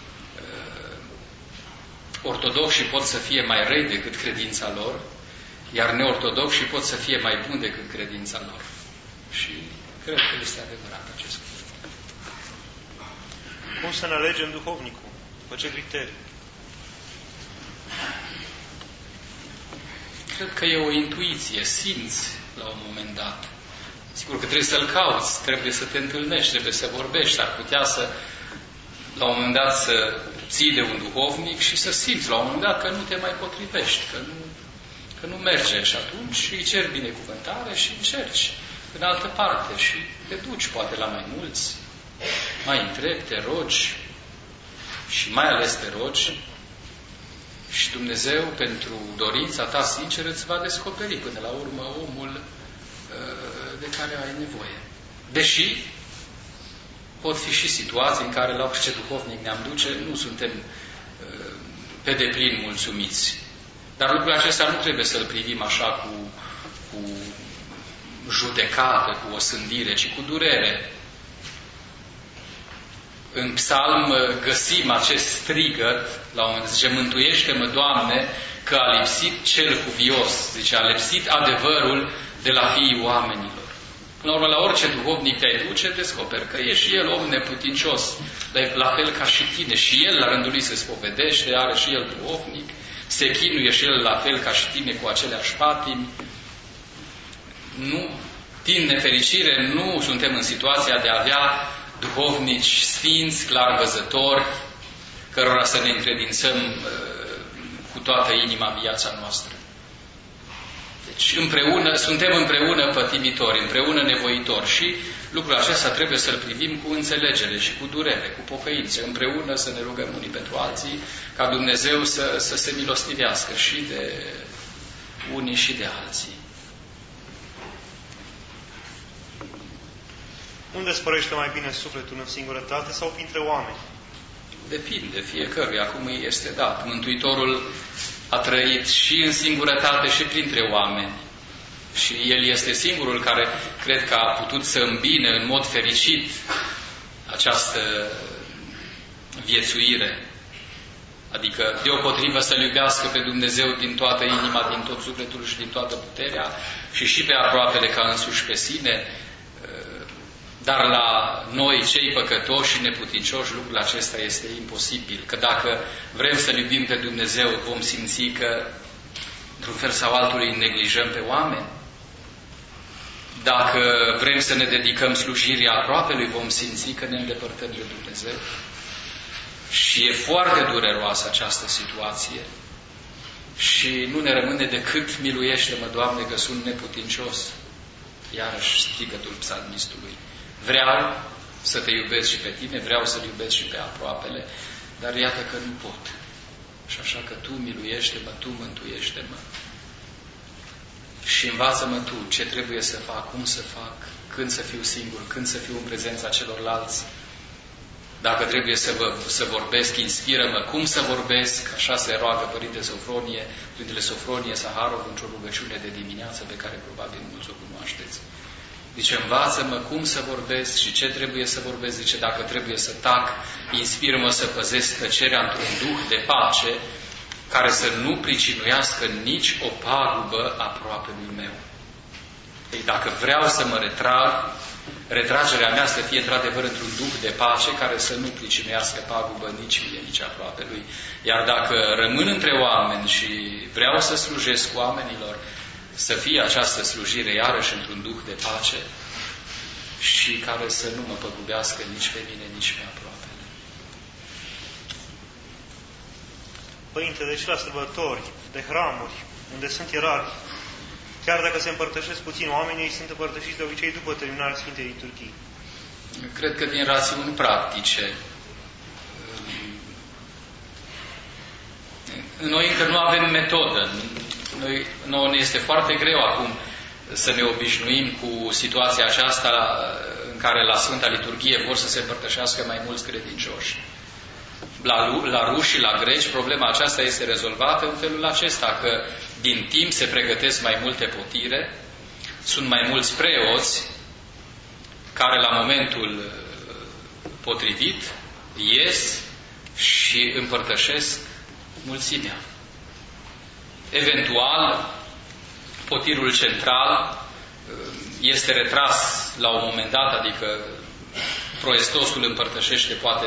ortodoxii pot să fie mai răi decât credința lor, iar neortodoxii pot să fie mai buni decât credința lor. Și cred că este adevărat acest cuvânt. Cum să ne alegem duhovnicul? Pe ce criterii? Cred că e o intuiție, simți la un moment dat. Sigur că trebuie să-l cauți, trebuie să te întâlnești, trebuie să vorbești, ar putea să, la un moment dat, să ții de un duhovnic și să simți la un moment dat că nu te mai potrivești, că nu merge și atunci îi ceri binecuvântare și încerci în altă parte și te duci poate la mai mulți, mai întrebi, te rogi și mai ales te rogi și Dumnezeu, pentru dorința ta sinceră, îți va descoperi până la urmă omul de care ai nevoie. Deși pot fi și situații în care la orice duhovnic ne-am duce, nu suntem pe deplin mulțumiți. Dar lucrul acesta nu trebuie să-l privim așa cu judecată, cu osândire, ci cu durere. În psalm găsim acest strigăt, la un moment zice, mântuiește-mă, Doamne, că a lipsit cel cuvios, zice, a lipsit adevărul de la fiii oamenilor. Până la urmă, la orice duhovnic te-ai duce, descoperi că e și el om neputincios, la fel ca și tine. Și el, la rândul lui, se spovedește, are și el duhovnic, se chinuie și el la fel ca și tine cu aceleași patimi. Nu, din nefericire, nu suntem în situația de a avea duhovnici sfinți, clarvăzători, cărora să ne încredințăm cu toată inima viața noastră. Deci suntem împreună pătimitori, împreună nevoitori și lucrul acesta trebuie să-l privim cu înțelegere și cu durere, cu pocăință, împreună să ne rugăm unii pentru alții, ca Dumnezeu să se milostivească și de unii și de alții. Unde spărește mai bine sufletul, în singurătate sau printre oameni? Depinde fiecăruia cum îi este dat. Mântuitorul a trăit și în singurătate și printre oameni. Și El este singurul care cred că a putut să îmbine în mod fericit această viețuire. Adică deopotrivă să-L iubească pe Dumnezeu din toată inima, din tot sufletul și din toată puterea și pe aproapele ca însuși pe sine. Dar la noi, cei păcătoși și neputincioși, lucrul acesta este imposibil. Că dacă vrem să-L iubim pe Dumnezeu, vom simți că, într-un fel sau altul, îi neglijăm pe oameni. Dacă vrem să ne dedicăm slujirii aproapelui, vom simți că ne îndepărtăm de Dumnezeu. Și e foarte dureroasă această situație. Și nu ne rămâne decât: miluiește-mă, Doamne, că sunt neputincios. Iarăși strigătul psalmistului. Vreau să te iubesc și pe tine, vreau să-L iubesc și pe aproapele, dar iată că nu pot. Și așa că Tu miluiește-mă, Tu mântuiește-mă. Și învață-mă Tu ce trebuie să fac, cum să fac, când să fiu singur, când să fiu în prezența celorlalți. Dacă trebuie să vorbesc, inspiră-mă cum să vorbesc. Așa se roagă Părintele Sofronie Saharov într-o rugăciune de dimineață pe care probabil mulți o cunoașteți. Zice, învață-mă cum să vorbesc și ce trebuie să vorbesc. Zice, dacă trebuie să tac, inspiră-mă să păzesc tăcerea într-un duh de pace care să nu pricinuiască nici o pagubă aproapelui meu. Ei, dacă vreau să mă retrag, retragerea mea să fie într-adevăr într-un duh de pace care să nu pricinuiască pagubă nici mie, nici aproapelui. Iar dacă rămân între oameni și vreau să slujesc oamenilor, să fie această slujire iarăși într-un duh de pace și care să nu mă păgubească nici pe mine, nici pe aproapele. Părinte, deci la sărbători, de hramuri, unde sunt ierarhi, chiar dacă se împărtășesc puțin oamenii, ei sunt împărtășiți de obicei după terminarea Sfintei Liturghii. Cred că din rațiuni practice. Noi încă nu avem metodă. Nouă ne este foarte greu acum să ne obișnuim cu situația aceasta în care la Sfânta Liturghie vor să se împărtășească mai mulți credincioși. La ruși și la greci problema aceasta este rezolvată în felul acesta, că din timp se pregătesc mai multe potire, sunt mai mulți preoți care la momentul potrivit ies și împărtășesc mulțimea. Eventual, potirul central este retras la un moment dat, adică proestosul împărtășește poate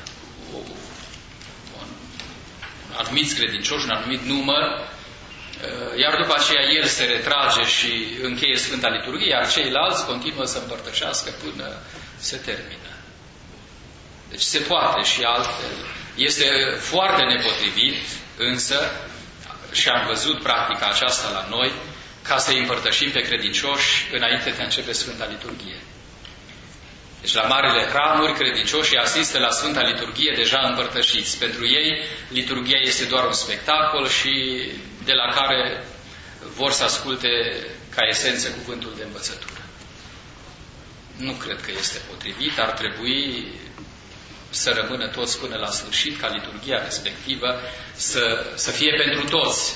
anumiți credincioși, un anumit număr, iar după aceea el se retrage și încheie Sfânta Liturghie, iar ceilalți continuă să împărtășească până se termină. Deci se poate și altfel. Este foarte nepotrivit, însă, și am văzut practica aceasta la noi, ca să îi împărtășim pe credincioși înainte de a începe Sfânta Liturghie. Deci la marile hramuri, credincioșii asistă la Sfânta Liturghie deja împărtășiți. Pentru ei, liturghia este doar un spectacol și de la care vor să asculte ca esență cuvântul de învățătură. Nu cred că este potrivit, ar trebui să rămână toți până la sfârșit, ca liturghia respectivă să fie pentru toți.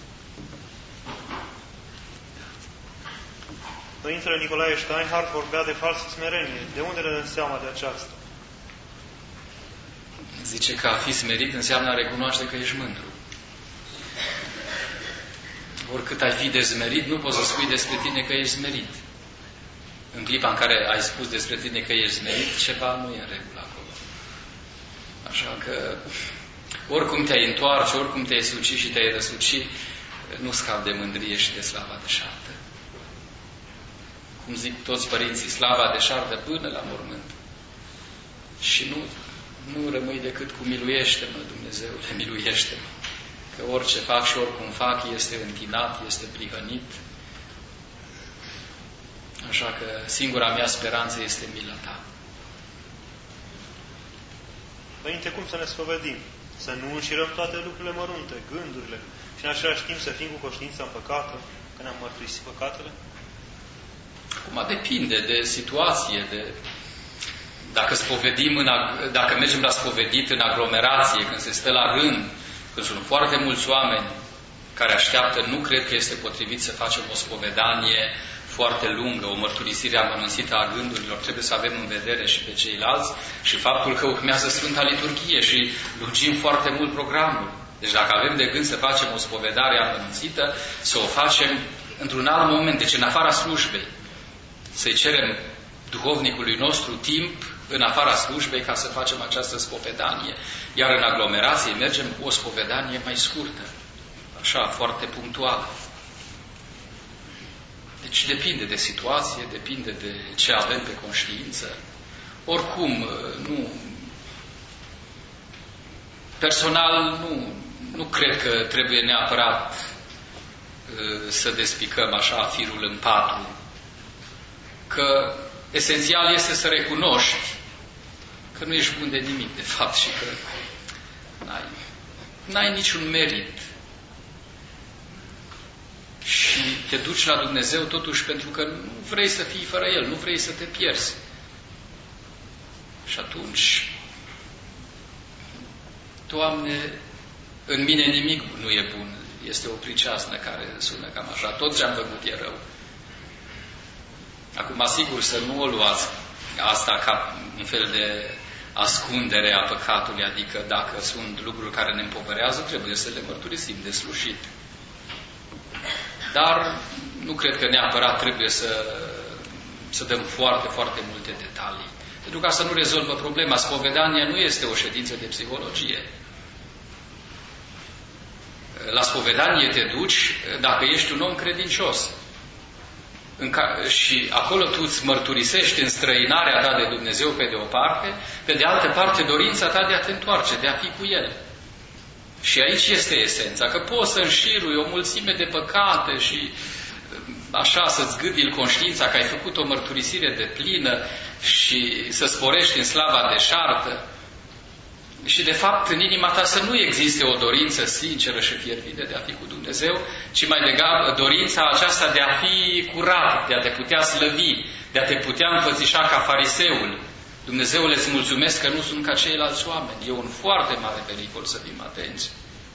Părintele Nicolae Steinhardt vorbea de falsă smerenie. De unde le dăm seama de aceasta? Zice că a fi smerit înseamnă a recunoaște că ești mândru. Oricât ai fi dezmerit, nu poți să spui despre tine că ești smerit. În clipa în care ai spus despre tine că ești smerit, ceva nu e în regulă acolo. Așa că oricum te-ai întoarce, oricum te-ai suci și te-ai răsuci, nu scapi de mândrie și de slava deșartă. Cum zic toți părinții, slava deșartă până la mormânt. Și nu rămâi decât cu miluiește-mă, Dumnezeule, miluiește-mă. Că orice fac și oricum fac este întinat, este prihănit. Așa că singura mea speranță este mila Ta. Părinte, cum să ne spovedim? Să nu înșirăm toate lucrurile mărunte, gândurile și în același timp să fim cu conștiința împăcată când am mărturisit păcatele? Acum depinde de situație, dacă mergem la spovedit în aglomerație, când se stă la rând, când sunt foarte mulți oameni care așteaptă, nu cred că este potrivit să facem o spovedanie foarte lungă, o mărturisire amănunțită a gândurilor. Trebuie să avem în vedere și pe ceilalți și faptul că urmează Sfânta Liturghie și lungim foarte mult programul. Deci dacă avem de gând să facem o spovedare amănunțită, să o facem într-un alt moment, deci în afara slujbei. Să-i cerem duhovnicului nostru timp în afara slujbei ca să facem această spovedanie. Iar în aglomerație mergem cu o spovedanie mai scurtă, așa, foarte punctuală. Deci depinde de situație, depinde de ce avem pe conștiință. Oricum, personal nu cred că trebuie neapărat să despicăm așa firul în patru. Că esențial este să recunoști că nu ești bun de nimic, de fapt, și că n-ai niciun merit. Și te duci la Dumnezeu totuși pentru că nu vrei să fii fără El, nu vrei să te pierzi. Și atunci, Doamne, în mine nimic nu e bun. Este o priceasnă care sună cam așa. Tot ce am făcut e rău. Acum, asigur să nu o luați asta ca un fel de ascundere a păcatului, adică dacă sunt lucruri care ne împovărează, trebuie să le mărturisim deslușit. Dar nu cred că neapărat trebuie să dăm foarte, foarte multe detalii. Pentru că asta nu rezolvă problema. Spovedania nu este o ședință de psihologie. La spovedanie te duci dacă ești un om credincios. Și acolo tu îți mărturisești înstrăinarea ta de Dumnezeu pe de o parte, pe de altă parte dorința ta de a te întoarce, de a fi cu El. Și aici este esența, că poți să înșirui o mulțime de păcate și așa să-ți gâdil conștiința că ai făcut o mărturisire deplină și să sporești în slava deșartă. Și de fapt în inima ta să nu existe o dorință sinceră și fierbinte de a fi cu Dumnezeu, ci mai degrabă dorința aceasta de a fi curat, de a te putea slăvi, de a te putea înfățișa ca fariseul. Dumnezeule, îți mulțumesc că nu sunt ca ceilalți oameni. E un foarte mare pericol să fim atenți.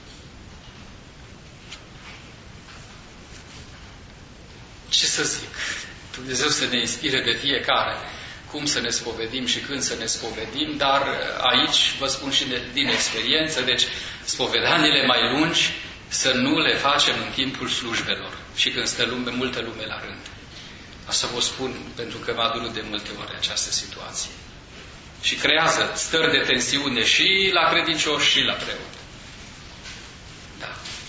Ce să zic? Dumnezeu să ne inspire de fiecare cum să ne spovedim și când să ne spovedim, dar aici vă spun și din experiență, deci spovedaniile mai lungi să nu le facem în timpul slujbelor și când stă multă lume la rând. Asta vă spun pentru că m-a durut de multe ori această situație. Și creează stări de tensiune și la credincioși și la preot. Da.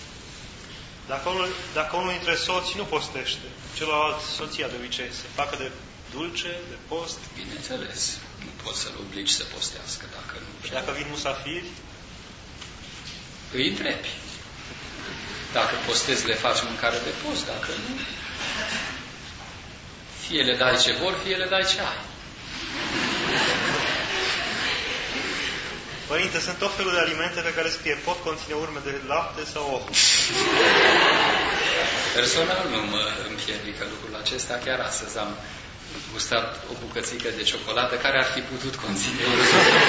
Dacă unul dintre soți nu postește, celălalt soția de obicei se facă de dulce, de post? Bineînțeles. Nu poți să-l obligi să postească dacă nu. Și dacă vin musafiri? Îi întrebi. Dacă postezi, le faci mâncare de post, dacă nu, fie le dai ce vor, fie le dai ce ai. Părinte, sunt tot felul de alimente pe care scrie pot conține urme de lapte sau ouă. Personal nu mă împiedică lucrul acesta. Chiar astăzi am gustat o bucățică de ciocolată care ar fi putut conține urme.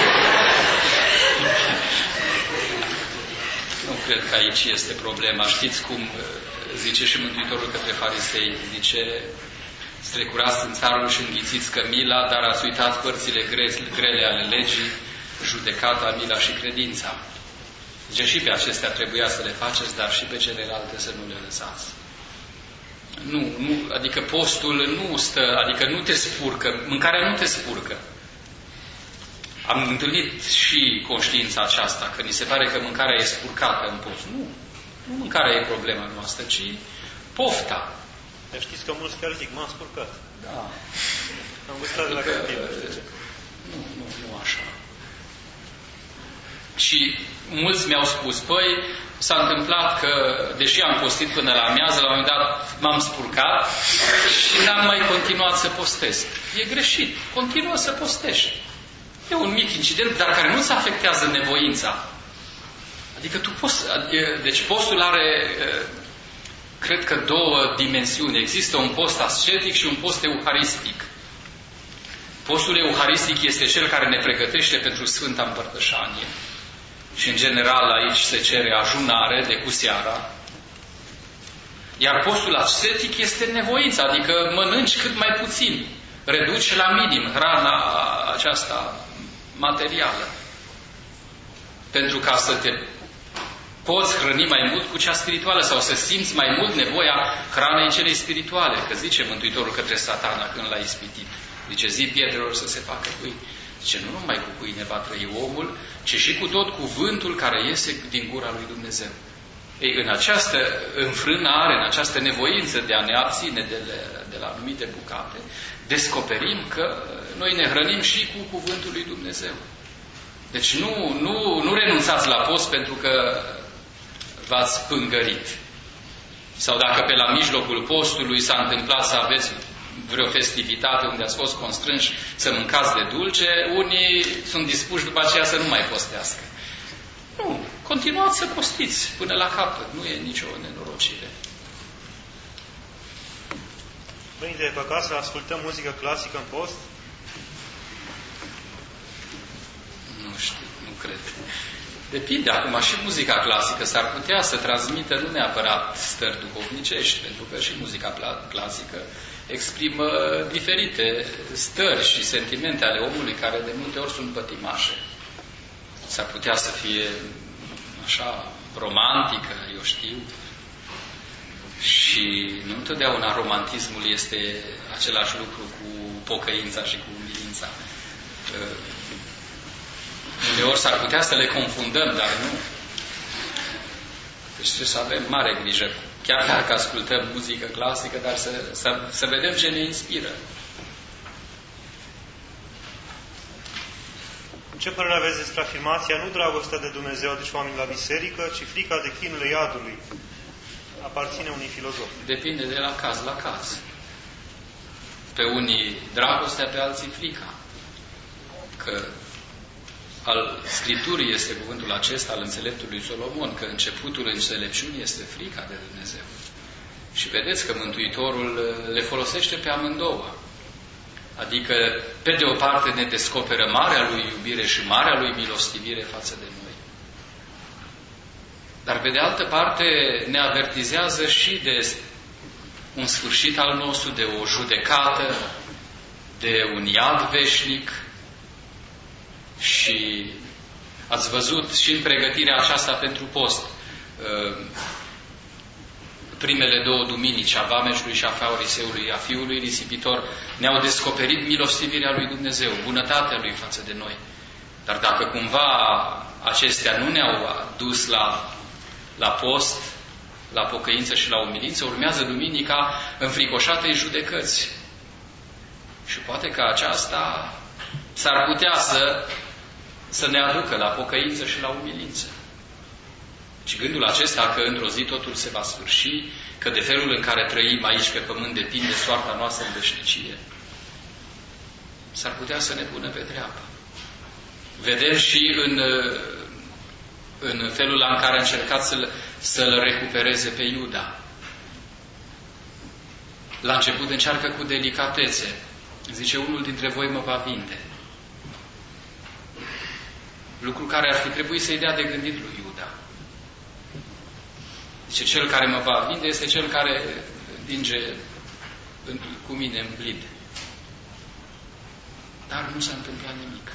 Nu cred că aici este problema. Știți cum zice și Mântuitorul către farisei? Zice: strecurați în țarul și înghițiți cămila, dar ați uitat părțile grele ale legii, judecata, mila și credința. Zice, și pe acestea trebuia să le faceți, dar și pe celelalte să nu le lăsați. Adică postul nu stă, adică nu te spurcă, mâncarea nu te spurcă. Am întâlnit și conștiința aceasta, că ni se pare că mâncarea e spurcată în post. Nu mâncarea e problema noastră, ci pofta. Dar știți că mulți chiar zic, m-am spurcat. Da. Am gustat de la cantină. Nu așa. Și mulți mi-au spus, păi, s-a întâmplat că, deși am postit până la amiază, la un moment dat m-am spurcat și n-am mai continuat să postez. E greșit. Continuă să postești. E un mic incident, dar care nu-ți afectează nevoința. Adică tu poți... Deci postul are, cred că, două dimensiuni. Există un post ascetic și un post euharistic. Postul euharistic este cel care ne pregătește pentru Sfânta Împărtășanie. Și, în general, aici se cere ajunare de cu seara. Iar postul ascetic este nevoința, adică mănânci cât mai puțin. Reduci la minim hrana aceasta materială. Pentru ca să te poți hrăni mai mult cu cea spirituală sau să simți mai mult nevoia hranei celei spirituale. Că zice Mântuitorul către Satana când l-a ispitit. Zice, zi pietrelor să se facă pâine. Zice, nu numai cu pâine va trăi omul, ci și cu tot cuvântul care iese din gura lui Dumnezeu. Ei, în această înfrânare, în această nevoință de a ne abține de la anumite bucate, descoperim că noi ne hrănim și cu Cuvântul lui Dumnezeu. Deci nu renunțați la post pentru că v-ați pângărit. Sau dacă pe la mijlocul postului s-a întâmplat să aveți vreo festivitate unde ați fost constrânși să mâncați de dulce, unii sunt dispuși după aceea să nu mai postească. Nu, continuați să postiți până la capăt, nu e nicio nenorocire. Părinte, e păcat să ascultăm muzică clasică în post? Nu știu, nu cred. Depinde, acum și muzica clasică s-ar putea să transmită nu neapărat stări duhovnicești, pentru că și muzica clasică exprimă diferite stări și sentimente ale omului care de multe ori sunt pătimașe. S-ar putea să fie așa romantică, eu știu, și nu întotdeauna romantismul este același lucru cu pocăința și cu umilința. Uneori s-ar putea să le confundăm, dar nu. Deci trebuie să avem mare grijă, chiar dacă ascultăm muzică clasică, dar să vedem ce ne inspiră. Ce părere aveți despre afirmația nu dragostea de Dumnezeu aduce oamenii la biserică, ci frica de chinurile iadului? Aparține unui filozof. Depinde de la caz la caz. Pe unii dragostea, pe alții frica. Că al Scripturii este cuvântul acesta al înțeleptului Solomon, că începutul înțelepciunii este frica de Dumnezeu. Și vedeți că Mântuitorul le folosește pe amândouă. Adică, pe de o parte, ne descoperă marea lui iubire și marea lui milostivire față de noi. Dar, pe de altă parte, ne avertizează și de un sfârșit al nostru, de o judecată, de un iad veșnic. Și ați văzut și în pregătirea aceasta pentru post, primele două duminici, a vameșului și a fariseului, a fiului risipitor, ne-au descoperit milostivirea lui Dumnezeu, bunătatea lui față de noi. Dar dacă cumva acestea nu ne-au dus la post, la pocăință și la umilință, urmează duminica înfricoșatei judecăți. Și poate că aceasta s-ar putea să ne aducă la pocăință și la umilință. Și gândul acesta că într-o zi totul se va sfârși, că de felul în care trăim aici pe pământ depinde soarta noastră în veșnicie, s-ar putea să ne pună pe treabă. Vedem și în felul în care a încercat să-l recupereze pe Iuda. La început încearcă cu delicatețe. Zice, unul dintre voi mă va vinde. Lucru care ar fi trebuit să-i dea de gândit lui Iuda. Zice, cel care mă va vinde este cel care vinge cu mine în blid. Dar nu s-a întâmplat nimic.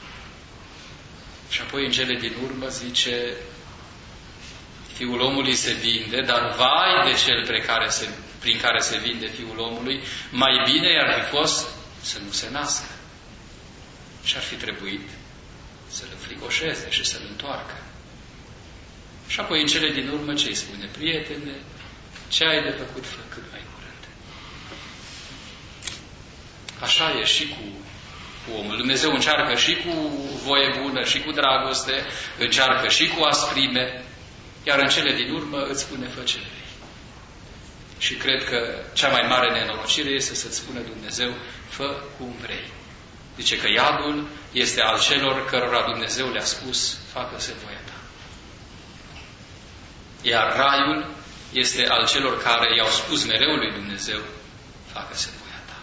Și apoi în cele din urmă zice, Fiul omului se vinde, dar vai de cel prin care se vinde Fiul omului, mai bine i-ar fi fost să nu se nască. Și ar fi trebuit să-l înfricoșeze și să-l întoarcă. Și apoi în cele din urmă ce îi spune? Prietene, ce ai de făcut, fă cât mai curând. Așa e și cu omul. Dumnezeu încearcă și cu voie bună, și cu dragoste, încearcă și cu asprime, iar în cele din urmă îți spune, fă ce vrei. Și cred că cea mai mare nenorocire este să-ți spună Dumnezeu, fă cum vrei. Zice că iadul este al celor cărora Dumnezeu le-a spus, facă-se voia ta. Iar raiul este al celor care i-au spus mereu lui Dumnezeu, facă-se voia ta.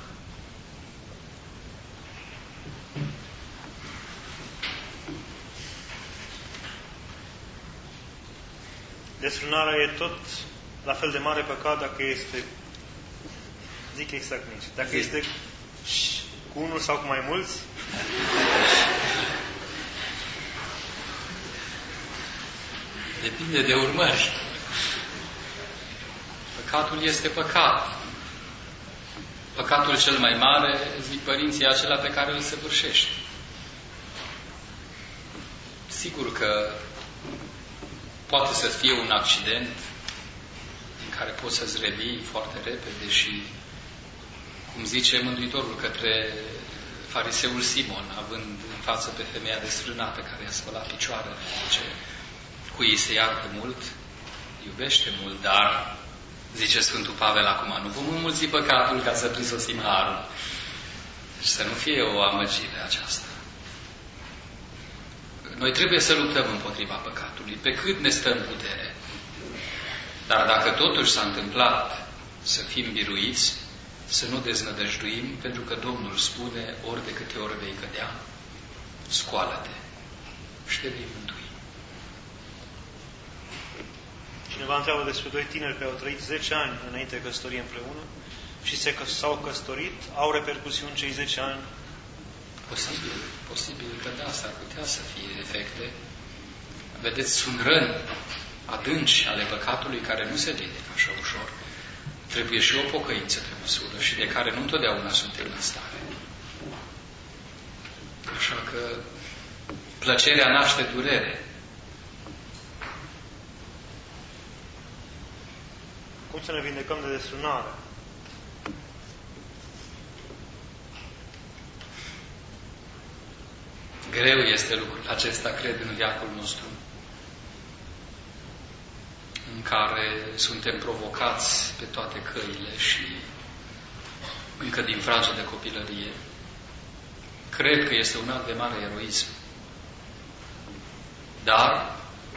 Desfrânarea e tot la fel de mare păcat dacă este, zic exact nici, dacă este cu unul sau cu mai mulți. Depinde de urmări. Păcatul este păcat. Păcatul cel mai mare, zic părinții, e acela pe care îl săvârșești. Sigur că poate să fie un accident în care poți să-ți revii foarte repede și, cum zice Mântuitorul către fariseul Simon, având în față pe femeia desfrânată care i-a spălat picioarele, zice, cui se iartă mult, iubește mult, dar, zice Sfântul Pavel acum, nu vom înmulți păcatul ca să prisosim harul. Deci să nu fie o amăgire aceasta. Noi trebuie să luptăm împotriva păcatului, pe cât ne stă în putere. Dar dacă totuși s-a întâmplat să fim biruiți, să nu deznădăjduim, pentru că Domnul spune, ori de câte ori vei cădea, scoală-te și te vei mântui. Cineva întreabă despre doi tineri care au trăit 10 ani înainte de căsătorie împreună și s-au căsătorit, au repercusiuni cei 10 ani? Posibil că da, s-ar putea să fie efecte. Vedeți, sunt răni adânci ale păcatului care nu se vindecă așa ușor. Trebuie și o pocăință pe măsură și de care nu întotdeauna suntem în stare. Așa că plăcerea naște durere. Cum să ne vindecăm de desfrânare? Greu este lucrul acesta, cred, în veacul nostru, în care suntem provocați pe toate căile și încă din fragedă copilărie. Cred că este un act de mare eroism. Dar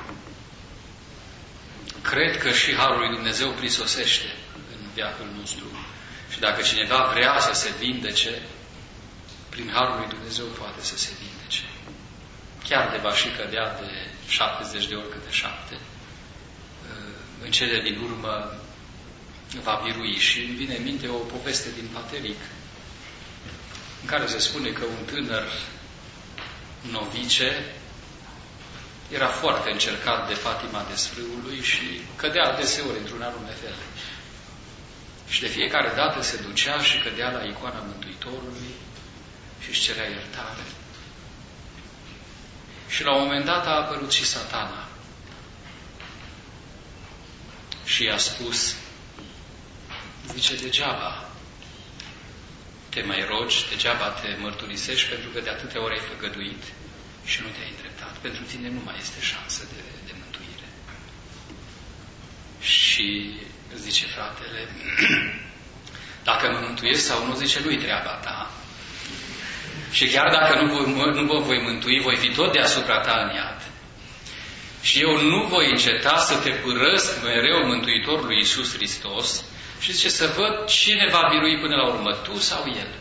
cred că și Harul lui Dumnezeu prisosește în veacul nostru. Și dacă cineva vrea să se vindece, prin Harul lui Dumnezeu poate să se vindece. Chiar de va și cădea de 70 de ori câte 7, în cele din urmă va birui. Și îmi vine în minte o poveste din Pateric, în care se spune că un tânăr novice era foarte încercat de patima desfrâului și cădea adeseori într-un anume fel. Și de fiecare dată se ducea și cădea la icoana Mântuitorului și își cerea iertare. Și la un moment dat a apărut și Satana și i-a spus, zice, degeaba te mai rogi, degeaba te mărturisești, pentru că de atâtea ori ai făgăduit și nu te-ai îndreptat. Pentru tine nu mai este șansă de mântuire. Și zice fratele, dacă mă mântuiesc sau nu, zice, nu-i treaba ta. Și chiar dacă nu vă voi mântui, voi fi tot deasupra ta în iad. Și eu nu voi înceta să te părăsc mereu Mântuitorului Iisus Hristos și zice, să văd cine va birui până la urmă, tu sau El.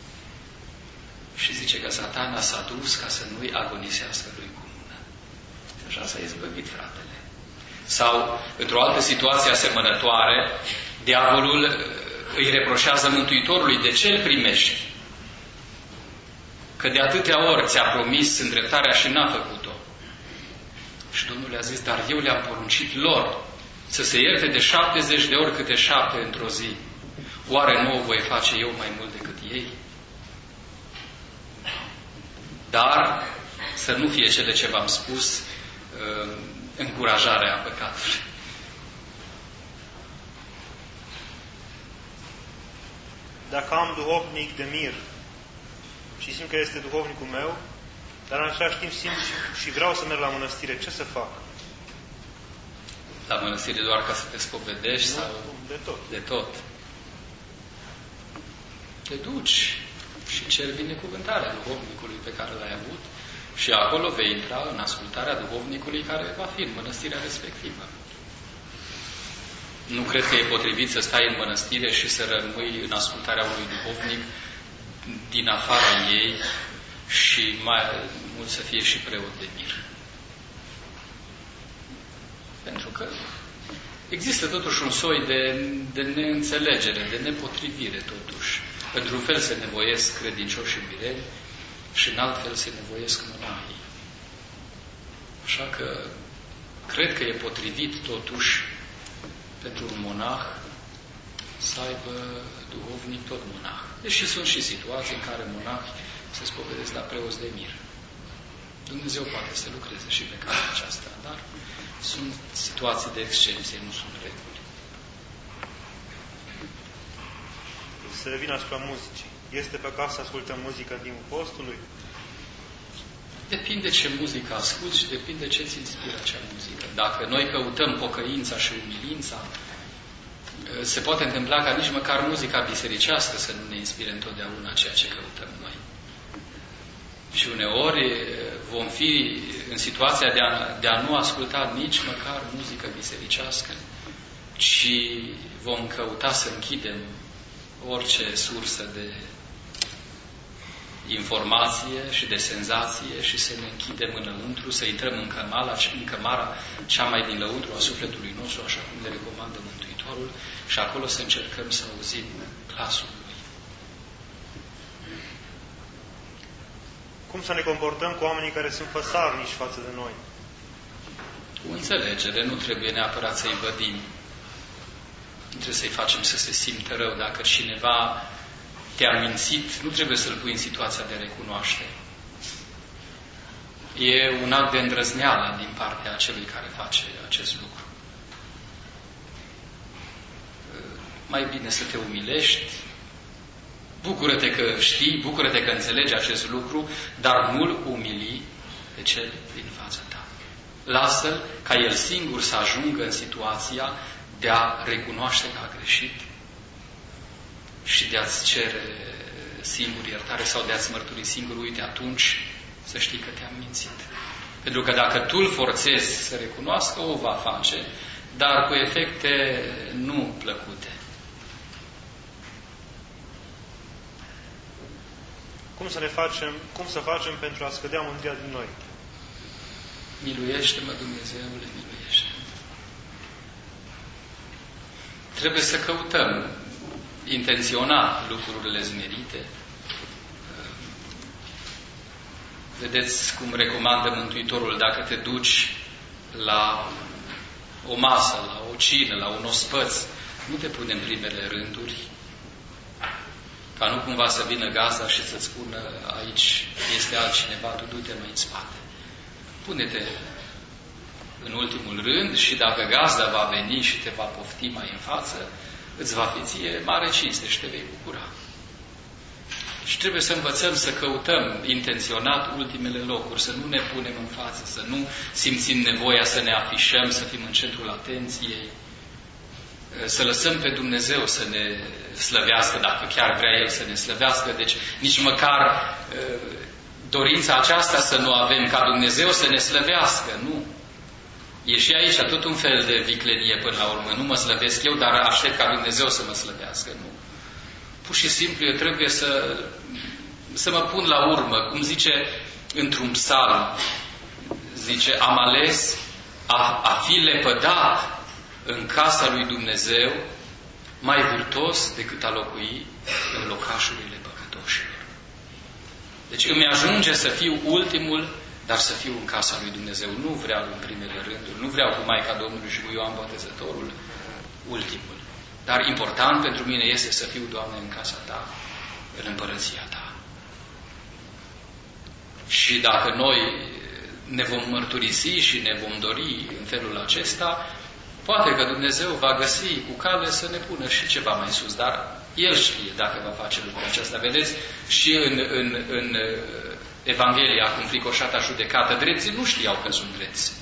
Și zice că Satana s-a dus ca să nu-i agonisească lui cu mână. Așa s-a izbăvit fratele. Sau, într-o altă situație asemănătoare, diavolul îi reproșează Mântuitorului, de ce îl primești? Că de atâtea ori ți-a promis îndreptarea și n-a făcut-o. Și Domnul le-a zis, dar eu le-am poruncit lor să se ierte de 70 de ori câte 7 într-o zi. Oare nu o voi face eu mai mult decât ei? Dar să nu fie cele ce v-am spus, încurajarea păcatului. Dacă am duhovnic de mir și simt că este duhovnicul meu, dar în același timp simt și vreau să merg la mănăstire, ce să fac? La mănăstire doar ca să te spovedești? Nu, sau de tot. De tot. Te duci și ceri binecuvântarea duhovnicului pe care l-ai avut și acolo vei intra în ascultarea duhovnicului care va fi în mănăstirea respectivă. Nu cred că e potrivit să stai în mănăstire și să rămâi în ascultarea unui duhovnic din afara ei și mai mult să fie și preot de mir. Pentru că există totuși un soi de neînțelegere, de nepotrivire totuși. Într-un fel se nevoiesc credincioși în bireni și în alt fel se nevoiesc monahii. Așa că cred că e potrivit totuși pentru un monah să aibă duhovnic tot monah. Deși sunt și situații în care monahi se spovedesc la preoți de mir. Dumnezeu poate să lucreze și pe calea aceasta, dar Sunt situații de excepție, nu sunt reguli. Să revin asupra muzicii. Este păcat să ascultăm muzică în timpul postului? Depinde ce muzică asculți și depinde ce îți inspiră acea muzică. Dacă noi căutăm pocăința și umilința, se poate întâmpla ca nici măcar muzica bisericească să nu ne inspire întotdeauna ceea ce căutăm noi. Și uneori vom fi în situația de a nu asculta nici măcar muzică bisericească, ci vom căuta să închidem orice sursă de informație și de senzație și să ne închidem înăuntru, să intrăm în cămara cea mai din lăuntru a sufletului nostru, așa cum le recomandă Mântuitorul, și acolo să încercăm să auzim glasul Lui. Cum să ne comportăm cu oamenii care sunt fățarnici față de noi? Cu înțelegere, nu trebuie neapărat să-i vădim. Nu trebuie să-i facem să se simtă rău. Dacă cineva te-a mințit, nu trebuie să-l pui în situația de recunoaște. E un act de îndrăzneală din partea celui care face acest lucru. Mai bine să te umilești, bucură-te că știi, bucură-te că înțelegi acest lucru, dar nu-l umili pe cel din fața ta. Lasă-l ca el singur să ajungă în situația de a recunoaște că a greșit și de a-ți cere singur iertare sau de a-ți mărturi singur, uite, atunci să știi că te-am mințit. Pentru că dacă tu îl forțezi să recunoască, o va face, dar cu efecte nu plăcute. Cum să facem pentru a scădea mândria din noi? Miluiește-mă, Dumnezeule, miluiește-mă. Trebuie să căutăm intenționat lucrurile zmerite. Vedeți cum recomandă Mântuitorul, dacă te duci la o masă, la o cină, la un ospăț, nu te pune în primele rânduri, ca nu cumva să vină gazda și să-ți spună, aici este altcineva, tu du-te mai în spate. Pune-te în ultimul rând și dacă gazda va veni și te va pofti mai în față, îți va fi ție mare cinste și te vei bucura. Și trebuie să învățăm să căutăm intenționat ultimele locuri, să nu ne punem în față, să nu simțim nevoia să ne afișăm, să fim în centrul atenției, să lăsăm pe Dumnezeu să ne slăvească, dacă chiar vrea El să ne slăvească. Deci nici măcar dorința aceasta să nu avem, ca Dumnezeu să ne slăvească, nu. E și aici tot un fel de viclenie până la urmă. Nu mă slăvesc eu, dar aștept ca Dumnezeu să mă slăvească, nu. Pur și simplu eu trebuie să mă pun la urmă, cum zice într-un psalm, zice, am ales a fi lepădat în casa lui Dumnezeu mai virtuos decât a locui în locașurile păcătoșilor. Deci îmi ajunge să fiu ultimul, dar să fiu în casa lui Dumnezeu. Nu vreau în primele rânduri, nu vreau cu Maica Domnului și cu Ioan Botezătorul ultimul. Dar important pentru mine este să fiu, Doamne, în casa Ta, în împărăția Ta. Și dacă noi ne vom mărturisi și ne vom dori în felul acesta, poate că Dumnezeu va găsi cu cale să ne pună și ceva mai sus, dar El știe dacă va face lucrul acesta. Vedeți, și în Evanghelia cu înfricoșata judecată, drepții nu știau că sunt drepți.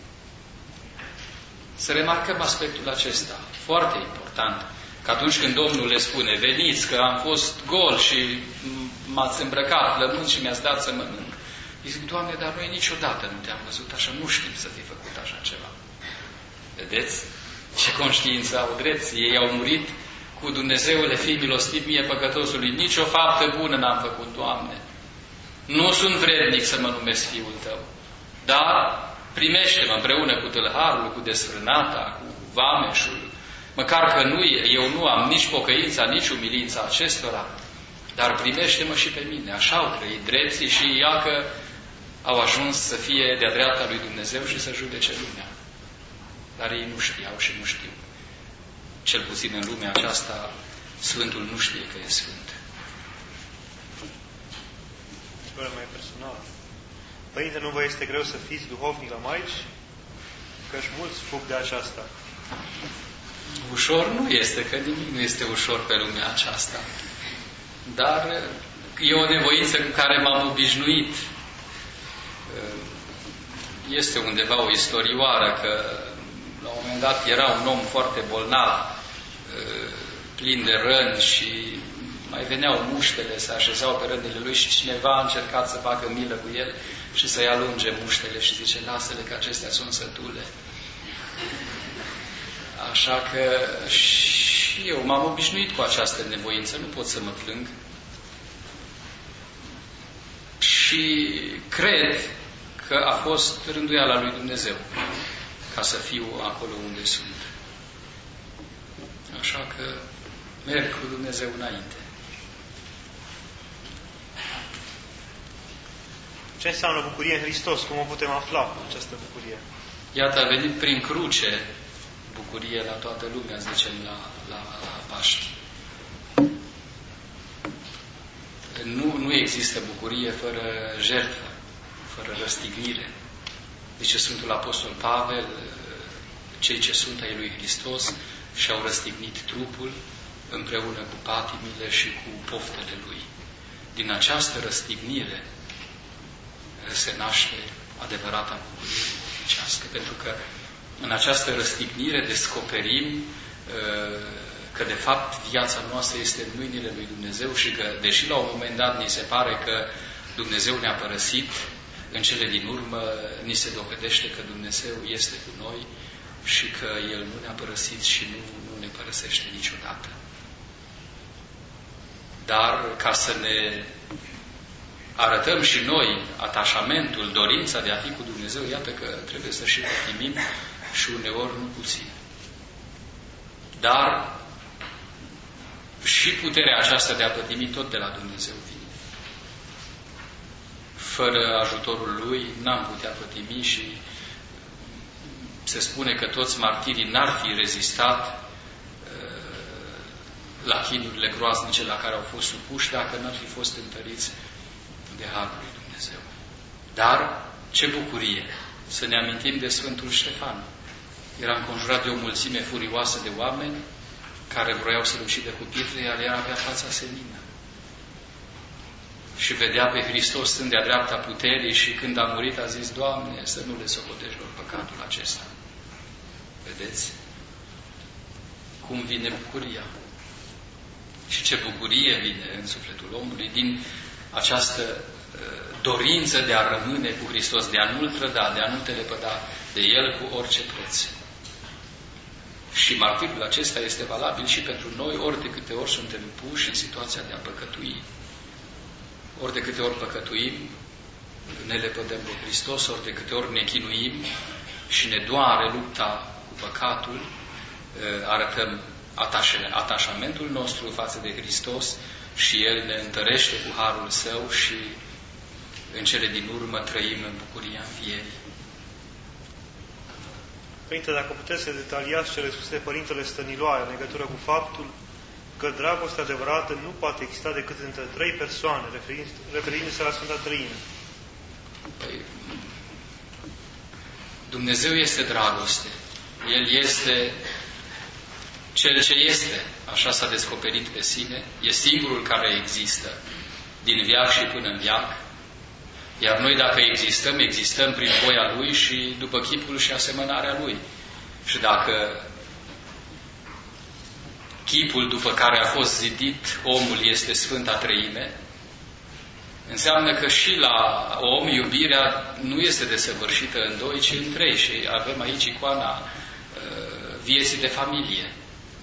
Să remarcăm aspectul acesta, foarte important, că atunci când Domnul le spune, veniți că am fost gol și m-ați îmbrăcat plământ și mi-ați dat să mănânc. Îi zic, Doamne, dar noi niciodată nu te-am văzut așa, nu știm să fi făcut așa ceva. Vedeți? Ce conștiință au drepți. Ei au murit cu Dumnezeule, fii milostiv mie păcătosului. Nici o faptă bună n-am făcut, Doamne. Nu sunt vrednic să mă numesc Fiul Tău. Dar primește-mă împreună cu tâlharul, cu desfrânata, cu vameșul. Măcar că eu nu am nici pocăința, nici umilința acestora, dar primește-mă și pe mine. Așa au trăit drepții și iacă au ajuns să fie de-a dreapta lui Dumnezeu și să judece lumea. Dar ei nu știau și nu știu. Cel puțin în lumea aceasta, Sfântul nu știe că e Sfânt. Mai personal. Părinte, nu vă este greu să fiți duhovnic la Maici? căci mulți fug de aceasta. Ușor nu este, că nimic nu este ușor pe lumea aceasta. Dar e o nevoință cu care m-am obișnuit. Este undeva o istorioară că la un moment dat era un om foarte bolnav, plin de răni și mai veneau muștele, se așezau pe rândele lui și cineva a încercat să facă milă cu el și să-i alunge muștele și zice, lasă-le că acestea sunt sătule. Așa că și eu m-am obișnuit cu această nevoință, nu pot să mă plâng. Și cred că a fost rânduiala lui Dumnezeu ca să fiu acolo unde sunt. Așa că merg cu Dumnezeu înainte. Ce înseamnă bucurie în Hristos? Cum o putem afla, această bucurie? Iată, a venit prin cruce bucurie la toată lumea, zicem, la Paști. Nu există bucurie fără jertfă, fără răstignire. Zice Sfântul Apostol Pavel, cei ce sunt ai lui Hristos și-au răstignit trupul împreună cu patimile și cu poftele lui. Din această răstignire se naște adevărata bucurie duhovnicească, pentru că în această răstignire descoperim că de fapt viața noastră este în mâinile lui Dumnezeu și că, deși la un moment dat ni se pare că Dumnezeu ne-a părăsit, în cele din urmă ni se dovedește că Dumnezeu este cu noi și că El nu ne-a părăsit și nu ne părăsește niciodată. Dar ca să ne arătăm și noi atașamentul, dorința de a fi cu Dumnezeu, iată că trebuie să și pătimim și uneori nu puțin. Dar și puterea aceasta de a pătimi tot de la Dumnezeu vine. Fără ajutorul Lui n-am putea pătimi și se spune că toți martirii n-ar fi rezistat la chinurile groaznice la care au fost supuși dacă n-ar fi fost întăriți de harul lui Dumnezeu. Dar ce bucurie să ne amintim de Sfântul Ștefan. Era înconjurat de o mulțime furioasă de oameni care vroiau să-l ucidă cu pietre, iar el avea fața senină. Și vedea pe Hristos stând de-a dreapta puterii și când a murit a zis, Doamne, să nu le socotești lor păcatul acesta. Vedeți? Cum vine bucuria. Și ce bucurie vine în sufletul omului din această dorință de a rămâne cu Hristos, de a nu-L trăda, de a nu te lepăda de El cu orice preț. Și martirul acesta este valabil și pentru noi, ori de câte ori suntem puși în situația de a păcătui. Ori de câte ori păcătuim, ne lepădăm de Hristos, ori de câte ori ne chinuim și ne doare lupta cu păcatul, arătăm atașamentul nostru față de Hristos și El ne întărește cu harul Său și în cele din urmă trăim în bucuria învierii. Părinte, dacă puteți să detaliați cele spuse de Părintele Stăniloae în legătură cu faptul că dragostea adevărată nu poate exista decât între trei persoane, referindu-se la Sfânta Treime. Păi, Dumnezeu este dragoste. El este Cel ce este, așa s-a descoperit pe sine, e singurul care există din veac și până în veac, iar noi dacă existăm prin voia Lui și după chipul și asemănarea Lui. Și dacă chipul după care a fost zidit omul este Sfânta Treime, înseamnă că și la om iubirea nu este desăvârșită în doi, ci în trei. Și avem aici icoana vieții de familie.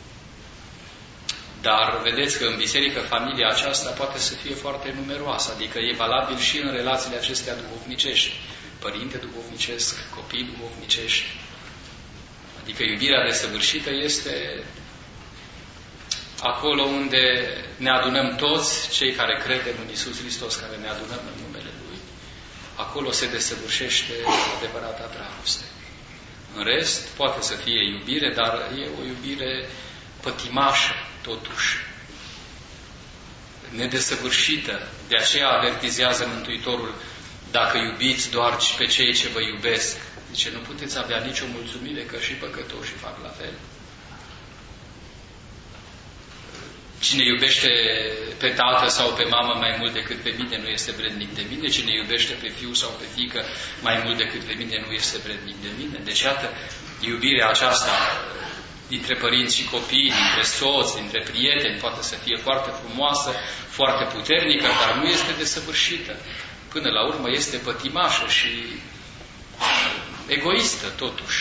Dar vedeți că în biserică familia aceasta poate să fie foarte numeroasă, adică e valabil și în relațiile acestea duhovnicești. Părinte duhovnicesc, copii duhovnicești. Adică iubirea desăvârșită este acolo unde ne adunăm toți cei care credem în Iisus Hristos, care ne adunăm în numele Lui. Acolo se desăvârșește adevărata dragoste. În rest, poate să fie iubire, dar e o iubire pătimașă, totuși, nedesăvârșită. De aceea avertizează Mântuitorul, dacă iubiți doar pe cei ce vă iubesc, Zice, nu puteți avea nicio mulțumire că și păcătoșii fac la fel. Cine iubește pe tată sau pe mamă mai mult decât pe mine nu este vrednic de mine. Cine iubește pe fiu sau pe fiică mai mult decât pe mine nu este vrednic de mine. Deci, iată, iubirea aceasta dintre părinți și copii, dintre soți, dintre prieteni, poate să fie foarte frumoasă, foarte puternică, dar nu este desăvârșită. Până la urmă este pătimașă și egoistă, totuși.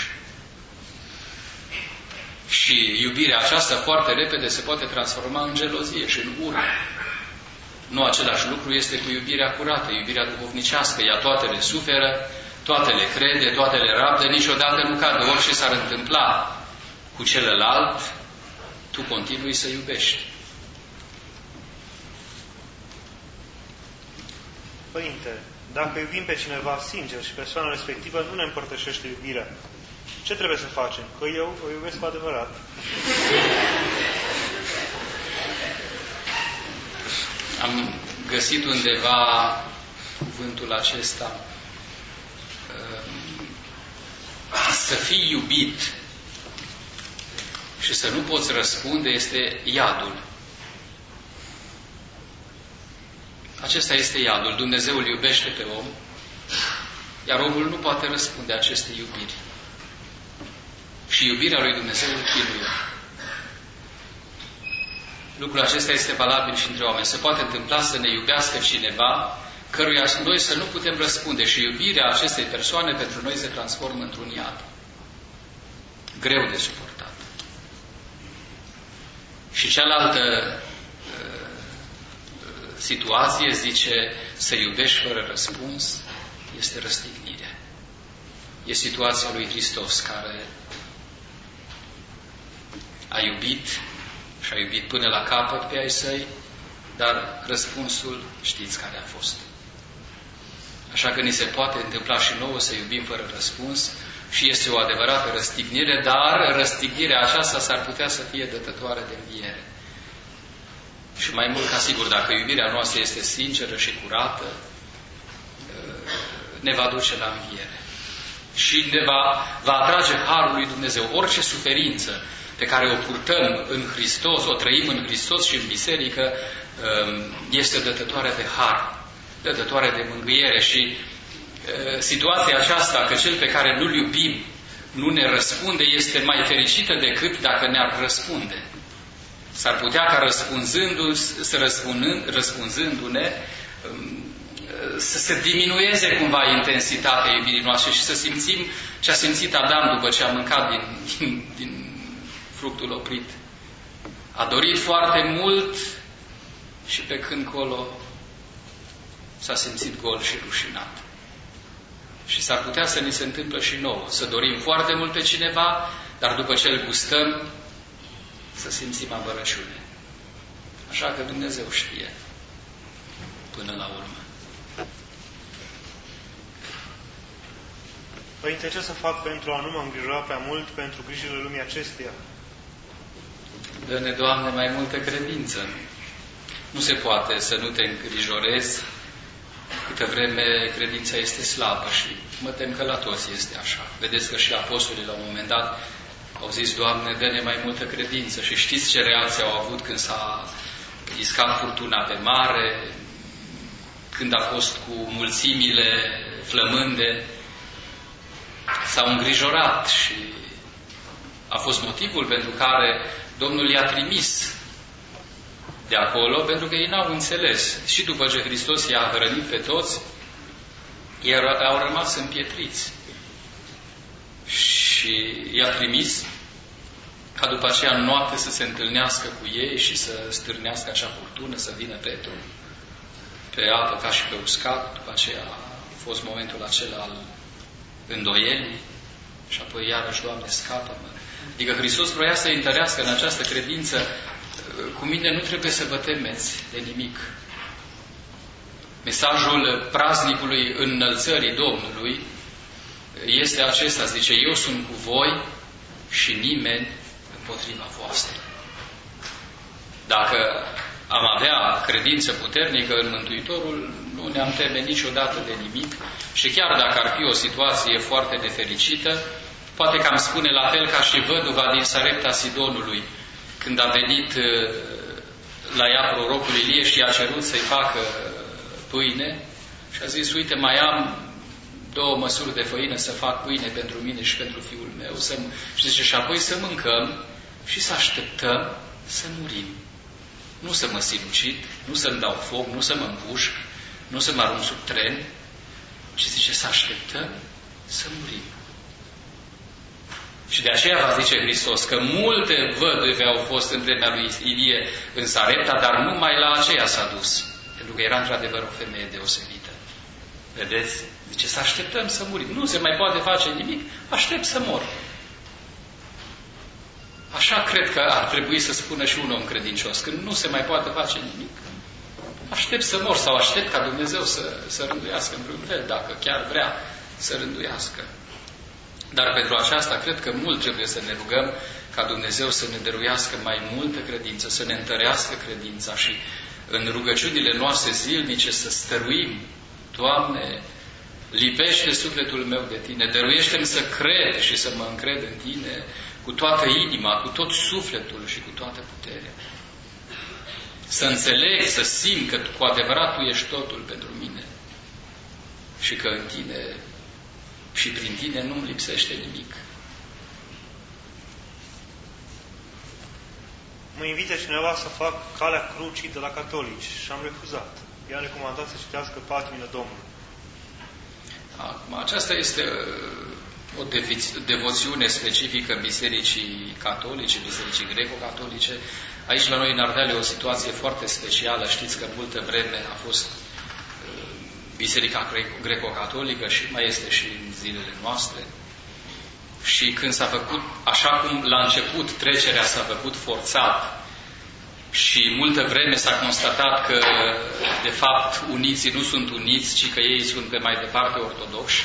Și iubirea aceasta foarte repede se poate transforma în gelozie și în ură. Nu același lucru este cu iubirea curată, iubirea duhovnicească. Ea toate le suferă, toate le crede, toate le rabdă, niciodată nu cade. Orice s-ar întâmpla cu celălalt, tu continui să iubești. Părinte, dacă iubim pe cineva sincer și persoana respectivă nu ne împărtășește iubirea, ce trebuie să facem? Că eu o iubesc cu adevărat. Am găsit undeva cuvântul acesta. Să fii iubit și să nu poți răspunde este iadul. Acesta este iadul. Dumnezeu îl iubește pe om, iar omul nu poate răspunde acestei iubiri. Și iubirea lui Dumnezeu îl chinuie. Lucrul acesta este valabil și între oameni. Se poate întâmpla să ne iubească cineva căruia noi să nu putem răspunde și iubirea acestei persoane pentru noi se transformă într-un iad. Greu de suportat. Și cealaltă situație, zice, să iubești fără răspuns, este răstignirea. E situația lui Hristos care a iubit și a iubit până la capăt pe ai săi, dar răspunsul știți care a fost. Așa că ni se poate întâmpla și nouă să iubim fără răspuns și este o adevărată răstignire, dar răstignirea aceasta s-ar putea să fie dătătoare de înviere. Și mai mult ca sigur, dacă iubirea noastră este sinceră și curată, ne va duce la înviere. Și ne va atrage harul lui Dumnezeu. Orice suferință pe care o purtăm în Hristos, o trăim în Hristos și în biserică, este dătătoare de har, dătătoare de mângâiere. Și situația aceasta, că cel pe care nu-l iubim nu ne răspunde, este mai fericită decât dacă ne-ar răspunde. S-ar putea ca răspunzându-ne să se diminueze cumva intensitatea iubirii noastre și să simțim ce a simțit Adam după ce a mâncat din fructul oprit. A dorit foarte mult și pe când colo s-a simțit gol și rușinat. Și s-ar putea să ni se întâmplă și nouă, să dorim foarte mult pe cineva, dar după ce îl gustăm, să simțim amărăciune. Așa că Dumnezeu știe până la urmă. Părinte, ce să fac pentru a nu mă îngrijora prea mult pentru grijile lumii acesteia? Dă-ne, Doamne, mai multă credință. Nu se poate să nu te îngrijorezi câtă vreme credința este slabă și mă tem că la toți este așa. Vedeți că și apostolii la un moment dat au zis, Doamne, dă-ne mai multă credință. Și știți ce reacție au avut când s-a iscat furtuna pe mare, când a fost cu mulțimile flămânde, s-au îngrijorat și a fost motivul pentru care Domnul i-a trimis de acolo, pentru că ei n-au înțeles. Și după ce Hristos i-a hrănit pe toți, ei au rămas împietriți. Și i-a trimis ca după aceea în noapte să se întâlnească cu ei și să stârnească acea furtună, să vină Petru pe apă ca și pe uscat. După aceea a fost momentul acela al îndoielii și apoi iarăși, Doamne, scapă-mă. Adică Hristos vroia să întărească în această credință, cu mine nu trebuie să vă temeți de nimic. Mesajul praznicului înălțării Domnului este acesta, zice, eu sunt cu voi și nimeni împotriva voastră. Dacă am avea credință puternică în Mântuitorul, Nu ne-am teme niciodată de nimic și chiar dacă ar fi o situație foarte nefericită, poate că am spune la fel ca și văduva din Sarepta Sidonului, când a venit la ea prorocul Ilie și i-a cerut să-i facă pâine și a zis, uite, mai am 2 măsuri de făină să fac pâine pentru mine și pentru fiul meu. Și zice, și apoi să mâncăm și să așteptăm să murim. Nu să mă sinucid, nu să-mi dau foc, nu să mă împușc, nu să mă arunc sub tren, ci zice să așteptăm să murim. Și de aceea va zice Hristos că multe văduve au fost în vremea lui Ilie în Sarepta, dar numai la aceea s-a dus. Pentru că era într-adevăr o femeie deosebită. Vedeți? Zice să așteptăm să murim. Nu se mai poate face nimic, aștept să mor. Așa cred că ar trebui să spună și un om credincios, când nu se mai poate face nimic. Aștept să mor sau aștept ca Dumnezeu să rânduiască în vreun fel, dacă chiar vrea să rânduiască. Dar pentru aceasta cred că mult trebuie să ne rugăm ca Dumnezeu să ne dăruiască mai multă credință, să ne întărească credința și în rugăciunile noastre zilnice să stăruim. Doamne, lipește sufletul meu de Tine, dăruiește-mi să cred și să mă încred în Tine cu toată inima, cu tot sufletul și cu toată puterea. Să înțeleg, să simt că cu adevărat Tu ești totul pentru mine și că în Tine și prin Tine nu-mi lipsește nimic. Mă invită cineva să fac calea crucii de la catolici și am refuzat. I-am recomandat să citească Patimile Domnului. Acum, aceasta este o devoțiune specifică Bisericii Catolice, Bisericii Greco-Catolice. Aici, la noi, în Ardeal, e o situație foarte specială. Știți că multă vreme a fost Biserica Greco-Catolică și mai este și în zilele noastre. Și când s-a făcut, așa cum la început trecerea s-a făcut forțat și multă vreme s-a constatat că, de fapt, uniții nu sunt uniți, ci că ei sunt pe mai departe ortodoxi,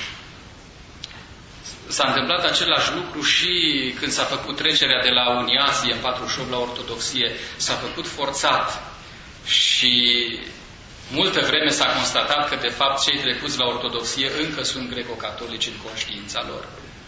s-a întâmplat același lucru și când s-a făcut trecerea de la uniație în 48 la ortodoxie, s-a făcut forțat și multă vreme s-a constatat că, de fapt, cei trecuți la ortodoxie încă sunt greco-catolici în conștiința lor.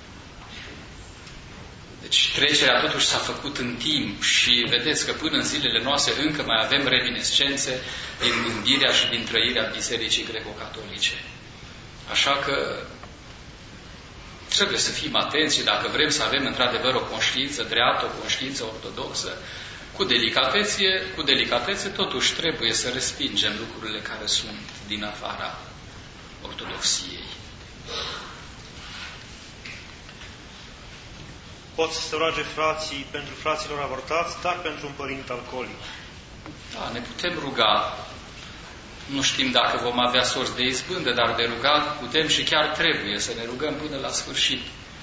Deci trecerea totuși s-a făcut în timp și vedeți că până în zilele noastre încă mai avem reminiscențe din gândirea și din trăirea Bisericii Greco-Catolice. Așa că trebuie să fim atenți și dacă vrem să avem într-adevăr o conștiință dreaptă, o conștiință ortodoxă, cu delicatețe totuși trebuie să respingem lucrurile care sunt din afara ortodoxiei. Pot să se roage frații pentru fraților avortați, dar pentru un părinte alcoolic. Da, ne putem ruga. Nu știm dacă vom avea sorți de izbândă, dar de rugat putem și chiar trebuie să ne rugăm până la sfârșit.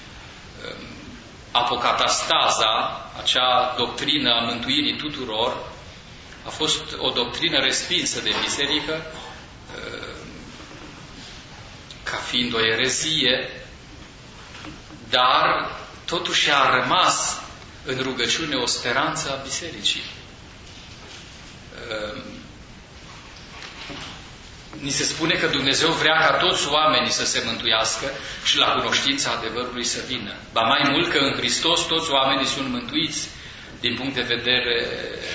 Apocatastaza, acea doctrină a mântuirii tuturor, a fost o doctrină respinsă de biserică ca fiind o erezie, dar totuși a rămas în rugăciune o speranță a bisericii. Ni se spune că Dumnezeu vrea ca toți oamenii să se mântuiască și la cunoștința adevărului să vină. Ba mai mult că în Hristos toți oamenii sunt mântuiți din punct de vedere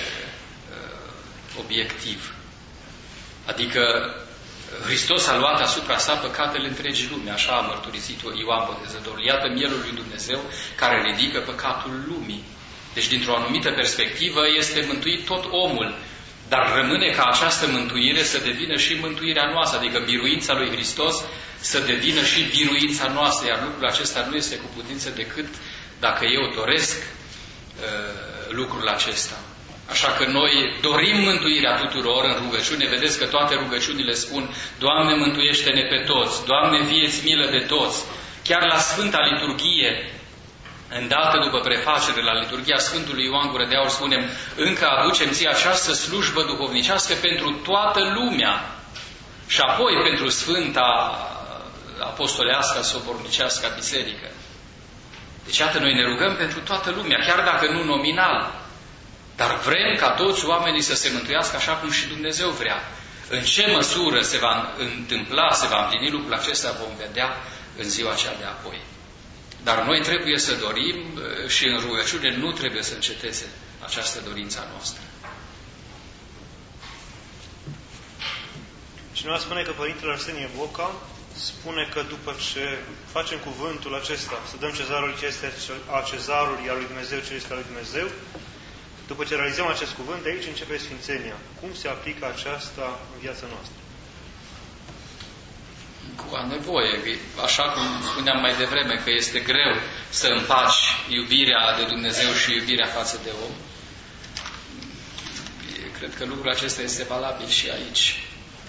obiectiv. Adică Hristos a luat asupra sa păcatele întregii lume, așa a mărturisit Ioan Botezătorul. Iată mielul lui Dumnezeu care ridică păcatul lumii. Deci, dintr-o anumită perspectivă, este mântuit tot omul, dar rămâne ca această mântuire să devină și mântuirea noastră, adică biruința lui Hristos să devină și biruința noastră, iar lucrul acesta nu este cu putință decât dacă eu doresc lucrul acesta. Așa că noi dorim mântuirea tuturor în rugăciune. Vedeți că toate rugăciunile spun: Doamne, mântuiește-ne pe toți, Doamne, fie-ți milă de toți. Chiar la Sfânta Liturghie, îndată după prefacere la liturghia Sfântului Ioan Gură de Aur, spunem: încă aducem ție această slujbă duhovnicească pentru toată lumea și apoi pentru Sfânta Apostolească, Sobornicească Biserică. Deci, iată, noi ne rugăm pentru toată lumea, chiar dacă nu nominal, dar vrem ca toți oamenii să se mântuiască așa cum și Dumnezeu vrea. În ce măsură se va întâmpla, se va împlini lucrul acesta, vom vedea în ziua cea de apoi. Dar noi trebuie să dorim și în rugăciune nu trebuie să înceteze această dorință a noastră. Cineva spune că Părintele Arsenie Boca spune că după ce facem cuvântul acesta, să dăm cezarului ce este a cezarului, iar lui Dumnezeu ce este a lui Dumnezeu, după ce realizăm acest cuvânt, de aici începe Sfințenia. Cum se aplică aceasta în viața noastră? Cu nevoie. Așa cum spuneam mai devreme, că este greu să împaci iubirea de Dumnezeu și iubirea față de om. Cred că lucrul acesta este valabil și aici.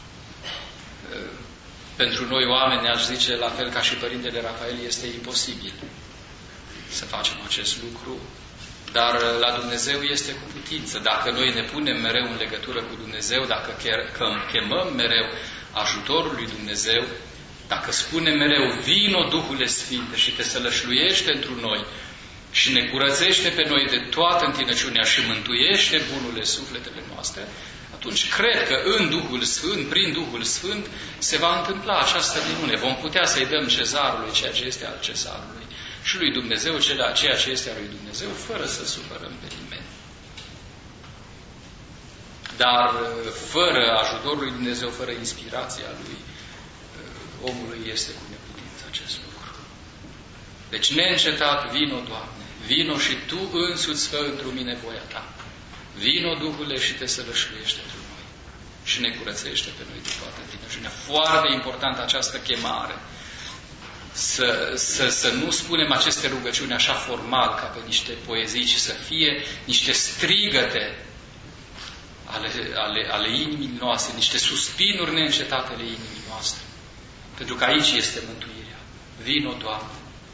Pentru noi oameni, aș zice, la fel ca și Părintele Rafael, este imposibil să facem acest lucru, dar la Dumnezeu este cu putință. Dacă noi ne punem mereu în legătură cu Dumnezeu, dacă chemăm mereu ajutorul lui Dumnezeu, dacă spunem mereu, vino Duhule Sfinte și te sălășluiește întru noi și ne curățește pe noi de toată întinăciunea și mântuiește bunurile sufletele noastre, atunci cred că în Duhul Sfânt, prin Duhul Sfânt, se va întâmpla această minune. Vom putea să-i dăm cezarului ceea ce este al cezarului și lui Dumnezeu ceea ce este al lui Dumnezeu, fără să supărăm pe nimeni. Dar fără ajutorul lui Dumnezeu, fără inspirația lui, omului este cu neputință acest lucru. Deci neîncetat, vino, Doamne, vino și Tu însuți fă întru mine voia Ta. Vino, Duhule, și te sălășluiește întru noi și ne curățește pe noi de toată întinăciunea. Foarte importantă această chemare. Să nu spunem aceste rugăciuni așa formal, ca pe niște poezii, ci să fie niște strigăte ale inimii noastre, niște suspinuri neîncetate ale inimii noastre. Pentru că aici este mântuirea. Vino, Doamne!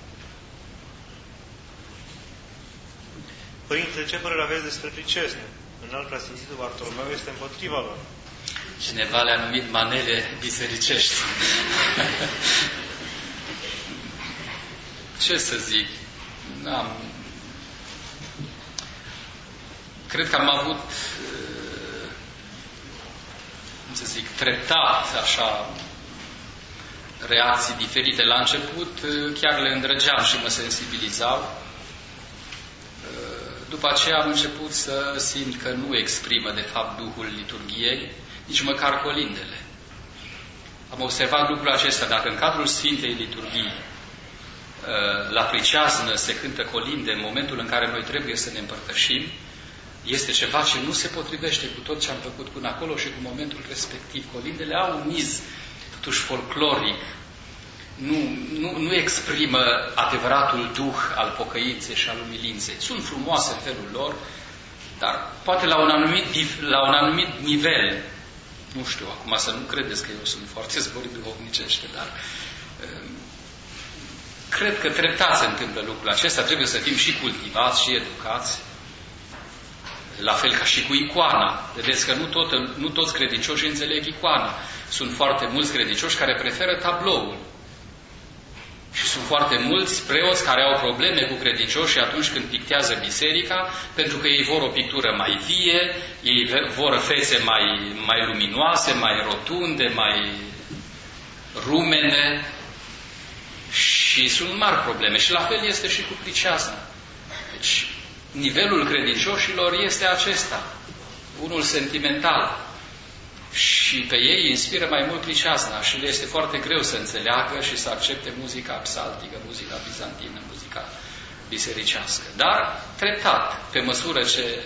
Părinte, ce părere aveți despre pricesne? În alt preasfințitul Bartolomeu este împotriva lor. Cineva le-a numit manele bisericești. Ce să zic? Cred că am avut, cum să zic, treptat așa reacții diferite. La început chiar le îndrăgeam și mă sensibilizau. După aceea am început să simt că nu exprimă de fapt Duhul liturghiei, nici măcar colindele. Am observat lucrul acesta. Dacă în cadrul Sfintei Liturghii la priceaznă se cântă colinde în momentul în care noi trebuie să ne împărtășim, este ceva ce nu se potrivește cu tot ce am făcut până acolo și cu momentul respectiv. Colindele au un miz totuși folcloric. Nu exprimă adevăratul duh al pocăinței și al umilinței. Sunt frumoase în felul lor, dar poate la un anumit nivel. Nu știu, acum să nu credeți că eu sunt foarte zborit duhovnicește, dar cred că treptat se întâmplă lucrul acesta. Trebuie să fim și cultivați și educați. La fel ca și cu icoana. Vedeți că nu toți credincioșii înțeleg icoana. Sunt foarte mulți credincioși care preferă tabloul. Și sunt foarte mulți preoți care au probleme cu credincioșii atunci când pictează biserica, pentru că ei vor o pictură mai vie, ei vor fețe mai luminoase, mai rotunde, mai rumene și sunt mari probleme. Și la fel este și cu priceazna. Deci, nivelul credincioșilor este acesta, unul sentimental. Și pe ei inspiră mai mult priceazna și le este foarte greu să înțeleagă și să accepte muzica psaltică, muzica bizantină, muzica bisericească. Dar treptat, pe măsură ce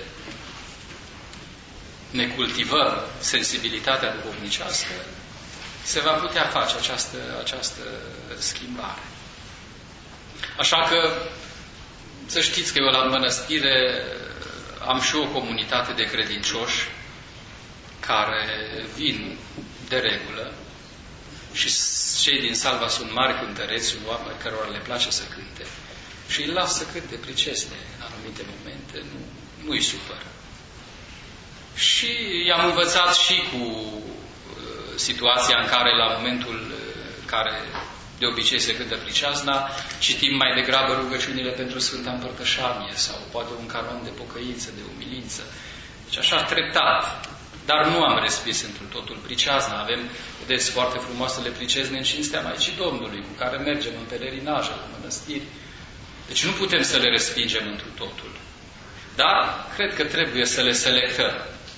ne cultivăm sensibilitatea duhovnicească, se va putea face această schimbare. Așa că să știți că eu la mănăstire am și o comunitate de credincioși care vin de regulă și cei din Salva sunt mari cântăreți, sunt oameni cărora le place să cânte și îi las să cânte pricesne în anumite momente, nu-i supără. Și i-am învățat și cu situația în care la momentul în care de obicei se cântă priceazna, citim mai degrabă rugăciunile pentru Sfânta Împărtășanie sau poate un canon de pocăință, de umilință. Deci așa treptat Dar nu am respins întru totul priceazna. Avem, vedeți, foarte frumoasele pricezne în cinstea Maicii Domnului, cu care mergem în pelerinaje, la mănăstiri. Deci nu putem să le respingem întru totul. Dar cred că trebuie să le selectăm.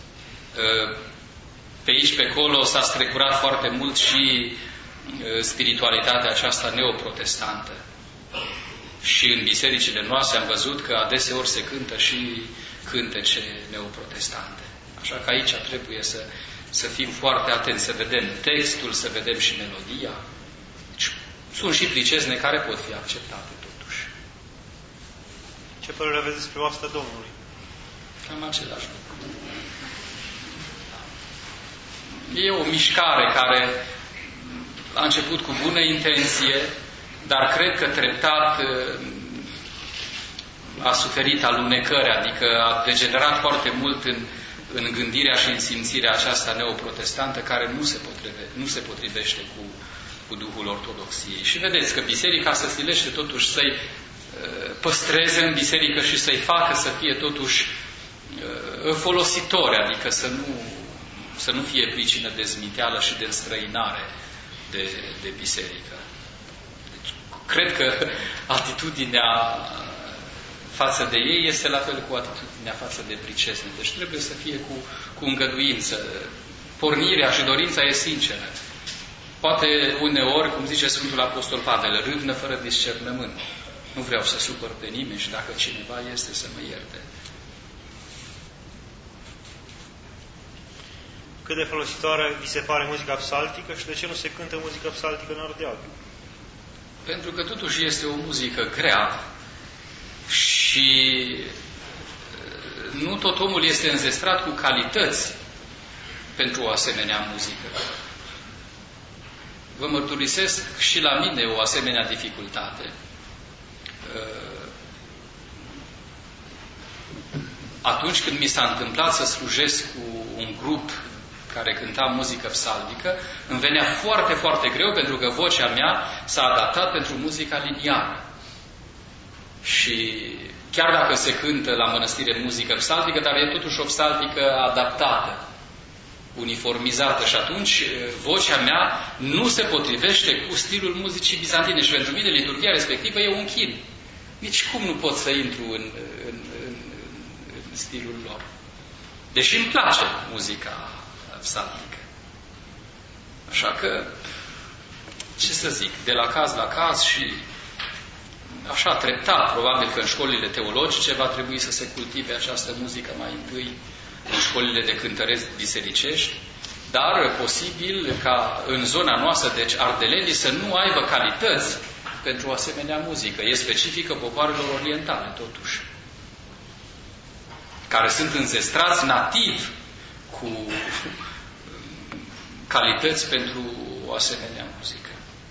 Pe aici, pe acolo, s-a strecurat foarte mult și spiritualitatea aceasta neoprotestantă. Și în bisericile noastre am văzut că adeseori se cântă și cântece neoprotestante. Așa că aici trebuie să fim foarte atenți, să vedem textul, să vedem și melodia. Deci, sunt și pricezne care pot fi acceptate totuși. Ce părere aveți despre oastea Domnului? Cam același lucru. E o mișcare care a început cu bună intenție, dar cred că treptat a suferit alunecări, adică a degenerat foarte mult în gândirea și în simțirea aceasta neoprotestantă, care nu se potrivește cu Duhul Ortodoxiei. Și vedeți că biserica se silește totuși să-i păstreze în biserică și să-i facă să fie totuși folositori, adică să nu fie pricină de zmiteală și de înstrăinare de biserică. Deci, cred că atitudinea față de ei este la fel cu atitudinea față de pricezne. Deci trebuie să fie cu îngăduință. Pornirea și dorința e sinceră. Poate uneori, cum zice Sfântul Apostol Pavel, râvnă fără discernământ. Nu vreau să supăr pe nimeni și dacă cineva este să mă ierte. Cât de folositoare vi se pare muzica psaltică și de ce nu se cântă muzică psaltică în Ardeal? Pentru că totuși este o muzică grea și nu tot omul este înzestrat cu calități pentru o asemenea muzică. Vă mărturisesc și la mine o asemenea dificultate. Atunci când mi s-a întâmplat să slujesc cu un grup care cânta muzică psaltică, îmi venea foarte, foarte greu, pentru că vocea mea s-a adaptat pentru muzica liniară. Și chiar dacă se cântă la mănăstire muzică psaltică, dar e totuși o psaltică adaptată, uniformizată, și atunci vocea mea nu se potrivește cu stilul muzicii bizantine și pentru mine liturghia respectivă e un chin. Nici cum nu pot să intru în stilul lor. Deși îmi place muzica psaltică. Așa că, ce să zic, de la caz la caz și așa treptat, probabil că în școlile teologice va trebui să se cultive această muzică mai întâi, în școlile de cântăreți bisericești, dar posibil ca în zona noastră, deci ardelenii, să nu aibă calități pentru o asemenea muzică. E specifică popoarelor orientale, totuși, care sunt înzestrați nativ cu calități pentru o asemenea muzică.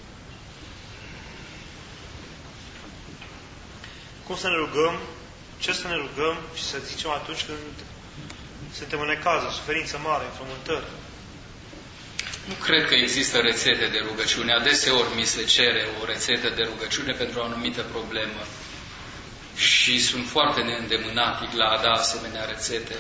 Cum să ne rugăm? Ce să ne rugăm și să zicem atunci când suntem în necaz, o suferință mare, în frământări? Nu cred că există rețete de rugăciune. Adeseori mi se cere o rețetă de rugăciune pentru o anumită problemă. Și sunt foarte neîndemânatic la a da asemenea rețete.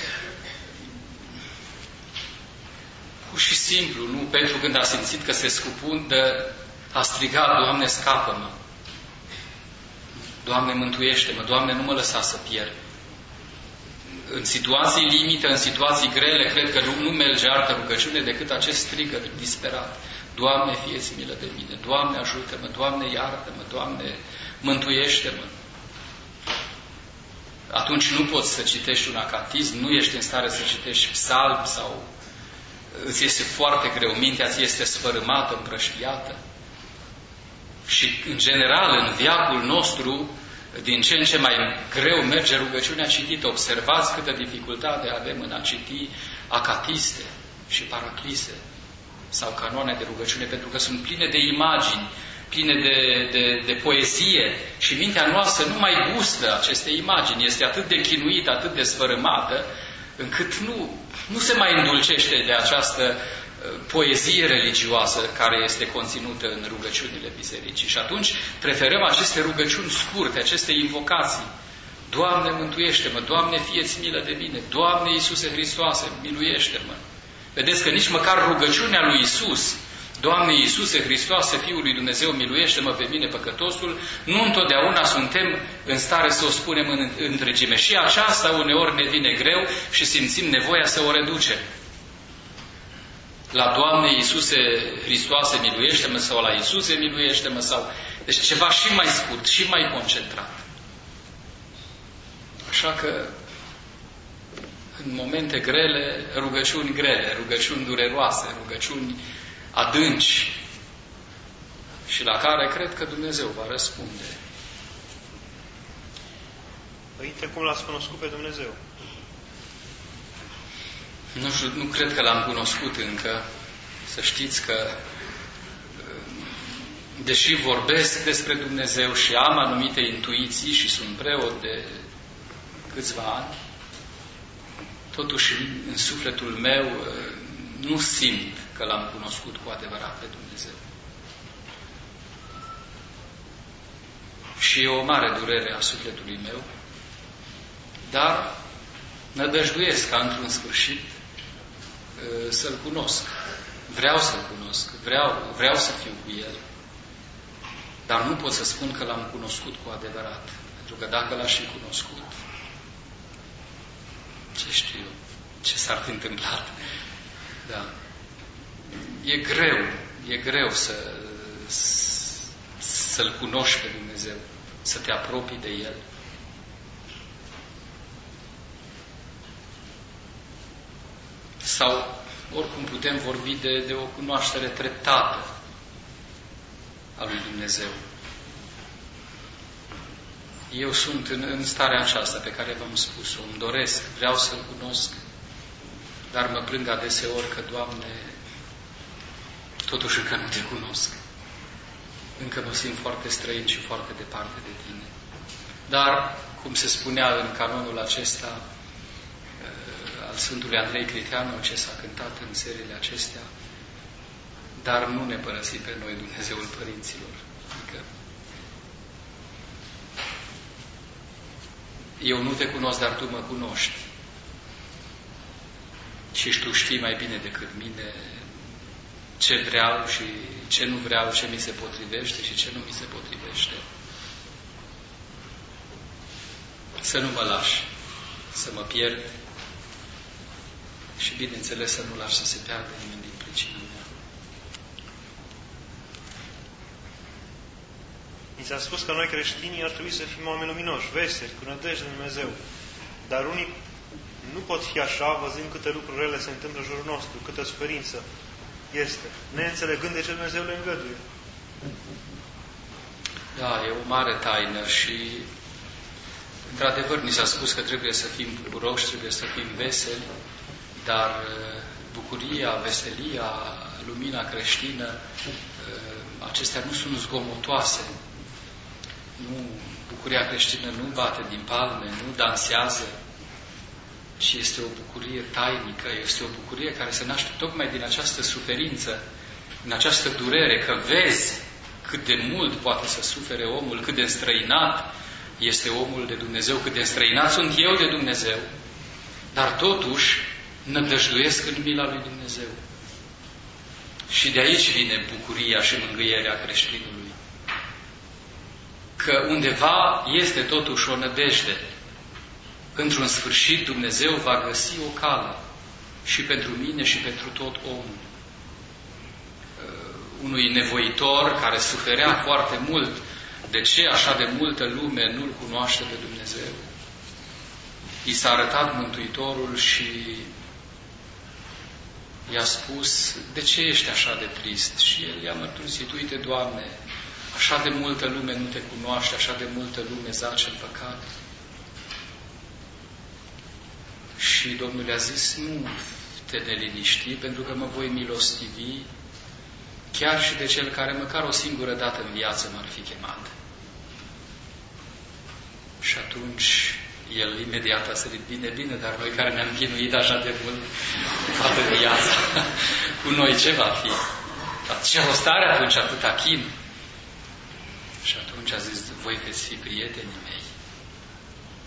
Pur și simplu, nu? Pentru când a simțit că se scufundă, a strigat: Doamne, scapă-mă! Doamne, mântuiește-mă! Doamne, nu mă lăsa să pierd! În situații limită, în situații grele, cred că nu merge altă rugăciune decât acest strigăt disperat: Doamne, fie-ți milă de mine! Doamne, ajută-mă! Doamne, iartă-mă! Doamne, mântuiește-mă! Atunci nu poți să citești un acatism, nu ești în stare să citești psalm sau îți este foarte greu, mintea ți este sfărâmată, împrăștiată. Și, în general, în veacul nostru, din ce în ce mai greu merge rugăciunea citită. Observați câtă dificultate avem în a citi acatiste și paraclise sau canoane de rugăciune, pentru că sunt pline de imagini, pline de poezie și mintea noastră nu mai gustă aceste imagini. Este atât de chinuită, atât de sfărâmată, încât nu se mai îndulcește de această poezie religioasă care este conținută în rugăciunile bisericii. Și atunci preferăm aceste rugăciuni scurte, aceste invocații. Doamne, mântuiește-mă! Doamne, fie-ți milă de mine! Doamne, Iisuse Hristoase, miluiește-mă! Vedeți că nici măcar rugăciunea lui Iisus, Doamne Iisuse Hristoase, Fiul lui Dumnezeu, miluiește-mă pe mine păcătosul, nu întotdeauna suntem în stare să o spunem în întregime. Și aceasta uneori ne vine greu și simțim nevoia să o reducem. La Doamne Iisuse Hristoase, miluiește-mă, sau la Iisuse, miluiește-mă, sau... Deci ceva și mai scurt, și mai concentrat. Așa că în momente grele, rugăciuni grele, rugăciuni dureroase, rugăciuni adânci și la care cred că Dumnezeu va răspunde. Părinte, cum l-ați cunoscut pe Dumnezeu? Nu cred că l-am cunoscut încă. Să știți că, deși vorbesc despre Dumnezeu și am anumite intuiții și sunt preot de câțiva ani, totuși în sufletul meu nu simt că l-am cunoscut cu adevărat pe Dumnezeu. Și e o mare durere a sufletului meu, dar nădăjduiesc ca într-un sfârșit să-L cunosc. Vreau să-L cunosc, vreau să fiu cu El, dar nu pot să spun că l-am cunoscut cu adevărat. Pentru că dacă l-aș fi cunoscut, ce știu eu, ce s-ar fi întâmplat. Da. E greu să-L cunoști pe Dumnezeu, să te apropii de El. Sau, oricum putem vorbi de o cunoaștere treptată a lui Dumnezeu. Eu sunt în starea aceasta pe care v-am spus-o. Îmi doresc, vreau să-L cunosc, dar mă plâng adeseori că, Doamne, totuși încă nu Te cunosc. Încă mă simt foarte străin și foarte departe de Tine. Dar, cum se spunea în canonul acesta al Sfântului Andrei Criteanu, ce s-a cântat în serile acestea, dar nu ne părăsi pe noi Dumnezeul Părinților. Adică eu nu Te cunosc, dar Tu mă cunoști. Și Tu știi mai bine decât mine ce vreau și ce nu vreau, ce mi se potrivește și ce nu mi se potrivește. Să nu mă lași să mă pierd și, bineînțeles, să nu lași să se piardă nimeni din pricina mea. Mi s-a spus că noi creștinii ar trebui să fim oameni luminoși, veseli, cu nădejde în Dumnezeu. Dar unii nu pot fi așa, văzând câte lucruri rele se întâmplă în jurul nostru, câtă suferință este, neînțelegând de ce Dumnezeu le îngăduie. Da, e o mare taină și, într-adevăr, ni s-a spus că trebuie să fim bucuroși, trebuie să fim veseli, dar bucuria, veselia, lumina creștină, acestea nu sunt zgomotoase. Bucuria creștină nu bate din palme, nu dansează, ci este o bucurie tainică, este o bucurie care se naște tocmai din această suferință, din această durere, că vezi cât de mult poate să sufere omul, cât de înstrăinat este omul de Dumnezeu, cât de înstrăinat sunt eu de Dumnezeu, dar totuși nădăjduiesc în mila lui Dumnezeu. Și de aici vine bucuria și mângâierea creștinului. Că undeva este totuși o nădejde. Într-un sfârșit Dumnezeu va găsi o cale și pentru mine și pentru tot omul. Unui nevoitor care suferea foarte mult, de ce așa de multă lume nu-L cunoaște pe Dumnezeu? I s-a arătat Mântuitorul și i-a spus, de ce ești așa de trist? Și el i-a mărturisit, uite, Doamne, așa de multă lume nu Te cunoaște, așa de multă lume zace în păcat. Și Domnul i-a zis, nu te neliniști, pentru că mă voi milostivi chiar și de cel care măcar o singură dată în viață m-ar fi chemat. Și atunci el imediat a sărit, bine, dar noi care ne-am chinuit așa de mult toată viața, cu noi ce va fi? Dar ce rost are atunci atâta chin? Și atunci a zis, voi veți fi prietenii mei.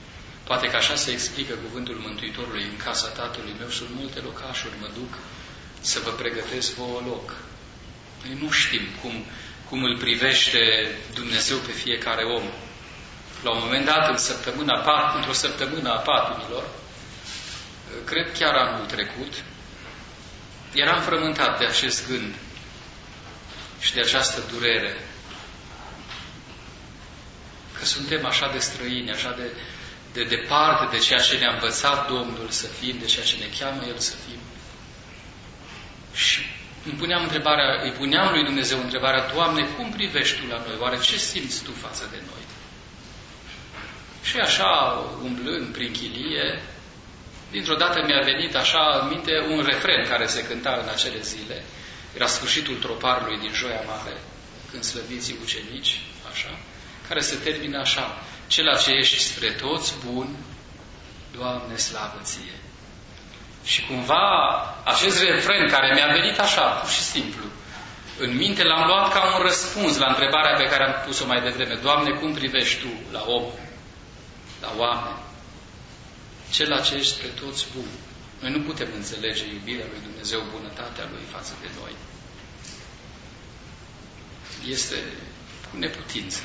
Poate că așa se explică cuvântul Mântuitorului, în casa Tatălui meu sunt multe locașuri, mă duc să vă pregătesc vouă loc. Noi nu știm cum îl privește Dumnezeu pe fiecare om. La un moment dat, într-o săptămână a patimilor, cred chiar anul trecut, eram frământat de acest gând și de această durere. Că suntem așa de străini, așa de departe de ceea ce ne-a învățat Domnul să fim, de ceea ce ne cheamă El să fim. Și îi puneam lui Dumnezeu întrebarea: Doamne, cum privești Tu la noi? Oare ce simți Tu față de noi? Și așa, umblând prin chilie, dintr-o dată mi-a venit așa în minte un refren care se cânta în acele zile. Era sfârșitul troparului din Joia Mare, când slăviții ucenici, așa, care se termină așa: Cela ce ești spre toți bun, Doamne, slavă Ție. Și cumva acest refren care mi-a venit așa, pur și simplu, în minte, l-am luat ca un răspuns la întrebarea pe care am pus-o mai devreme: Doamne, cum privești Tu la om, la oameni? Cela ce ești spre toți bun. Noi nu putem înțelege iubirea lui Dumnezeu, bunătatea Lui față de noi. Este cu neputință.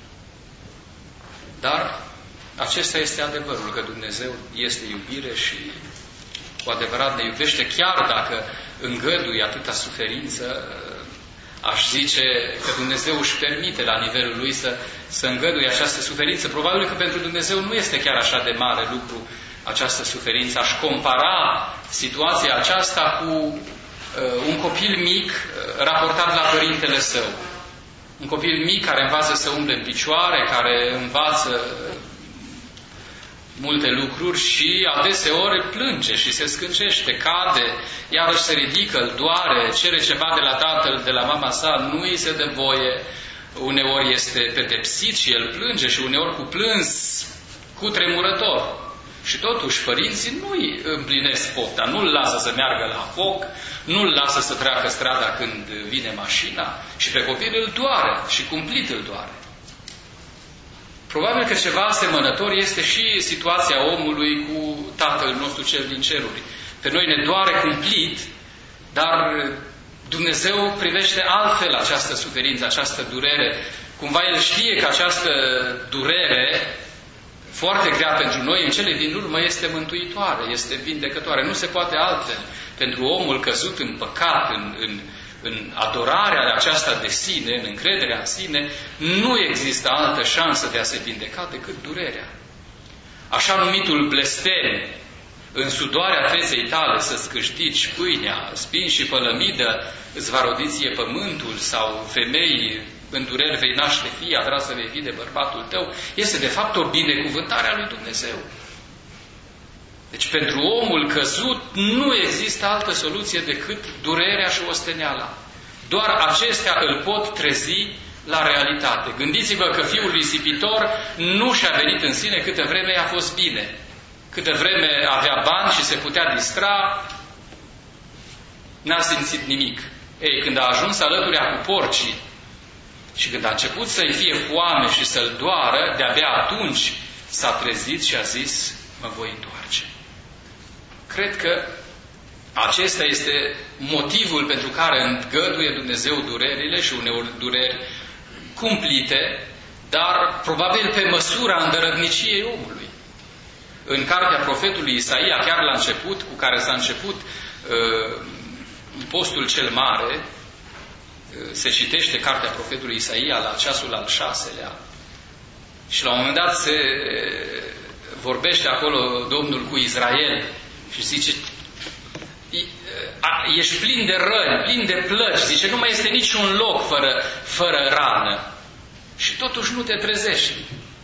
Dar acesta este adevărul, că Dumnezeu este iubire și cu adevărat ne iubește, chiar dacă îngăduie atâta suferință. Aș zice că Dumnezeu își permite la nivelul Lui să îngăduie această suferință. Probabil că pentru Dumnezeu nu este chiar așa de mare lucru această suferință. Aș compara situația aceasta cu un copil mic raportat la părintele său. Un copil mic care învață să umble în picioare, care învață multe lucruri și adeseori plânge și se scâncește, cade, iarăși se ridică, îl doare, cere ceva de la tatăl, de la mama sa, nu îi se dă voie, uneori este pedepsit și el plânge și uneori cu plâns cutremurător. Și totuși părinții nu îi împlinesc pofta, nu îl lasă să meargă la foc, nu îl lasă să treacă strada când vine mașina și pe copil îl doare și cumplit îl doare. Probabil că ceva asemănător este și situația omului cu Tatăl nostru cel din ceruri. Pe noi ne doare cumplit, dar Dumnezeu privește altfel această suferință, această durere. Cumva El știe că această durere, foarte grea pentru noi, în cele din urmă este mântuitoare, este vindecătoare. Nu se poate altfel. Pentru omul căzut în păcat, în adorarea aceasta de sine, în încrederea în sine, nu există altă șansă de a se vindeca decât durerea. Așa numitul blestem, în sudoarea feței tale să-ți câștigi pâinea, spin și pălămidă, îți va rodi ție pământul, sau femei, în dureri vei naște fii, atrasă vei fi de bărbatul tău, este de fapt o binecuvântare a lui Dumnezeu. Deci pentru omul căzut nu există altă soluție decât durerea și osteneala. Doar acestea îl pot trezi la realitate. Gândiți-vă că fiul risipitor nu și-a venit în sine câtă vreme i-a fost bine. Câtă vreme avea bani și se putea distra, n-a simțit nimic. Ei, când a ajuns alăturea cu porcii și când a început să-i fie foame și să-l doară, de-abia atunci s-a trezit și a zis: mă voi întoarce. Cred că acesta este motivul pentru care îngăduie Dumnezeu durerile și uneori dureri cumplite, dar probabil pe măsura îndărătniciei omului. În cartea profetului Isaia, chiar la început, cu care s-a început postul cel mare, se citește cartea profetului Isaia la ceasul al 6-lea și la un moment dat se vorbește acolo Domnul cu Israel și zice: ești plin de răni, plin de plăci, zice, nu mai este niciun loc fără rană și totuși nu te trezești.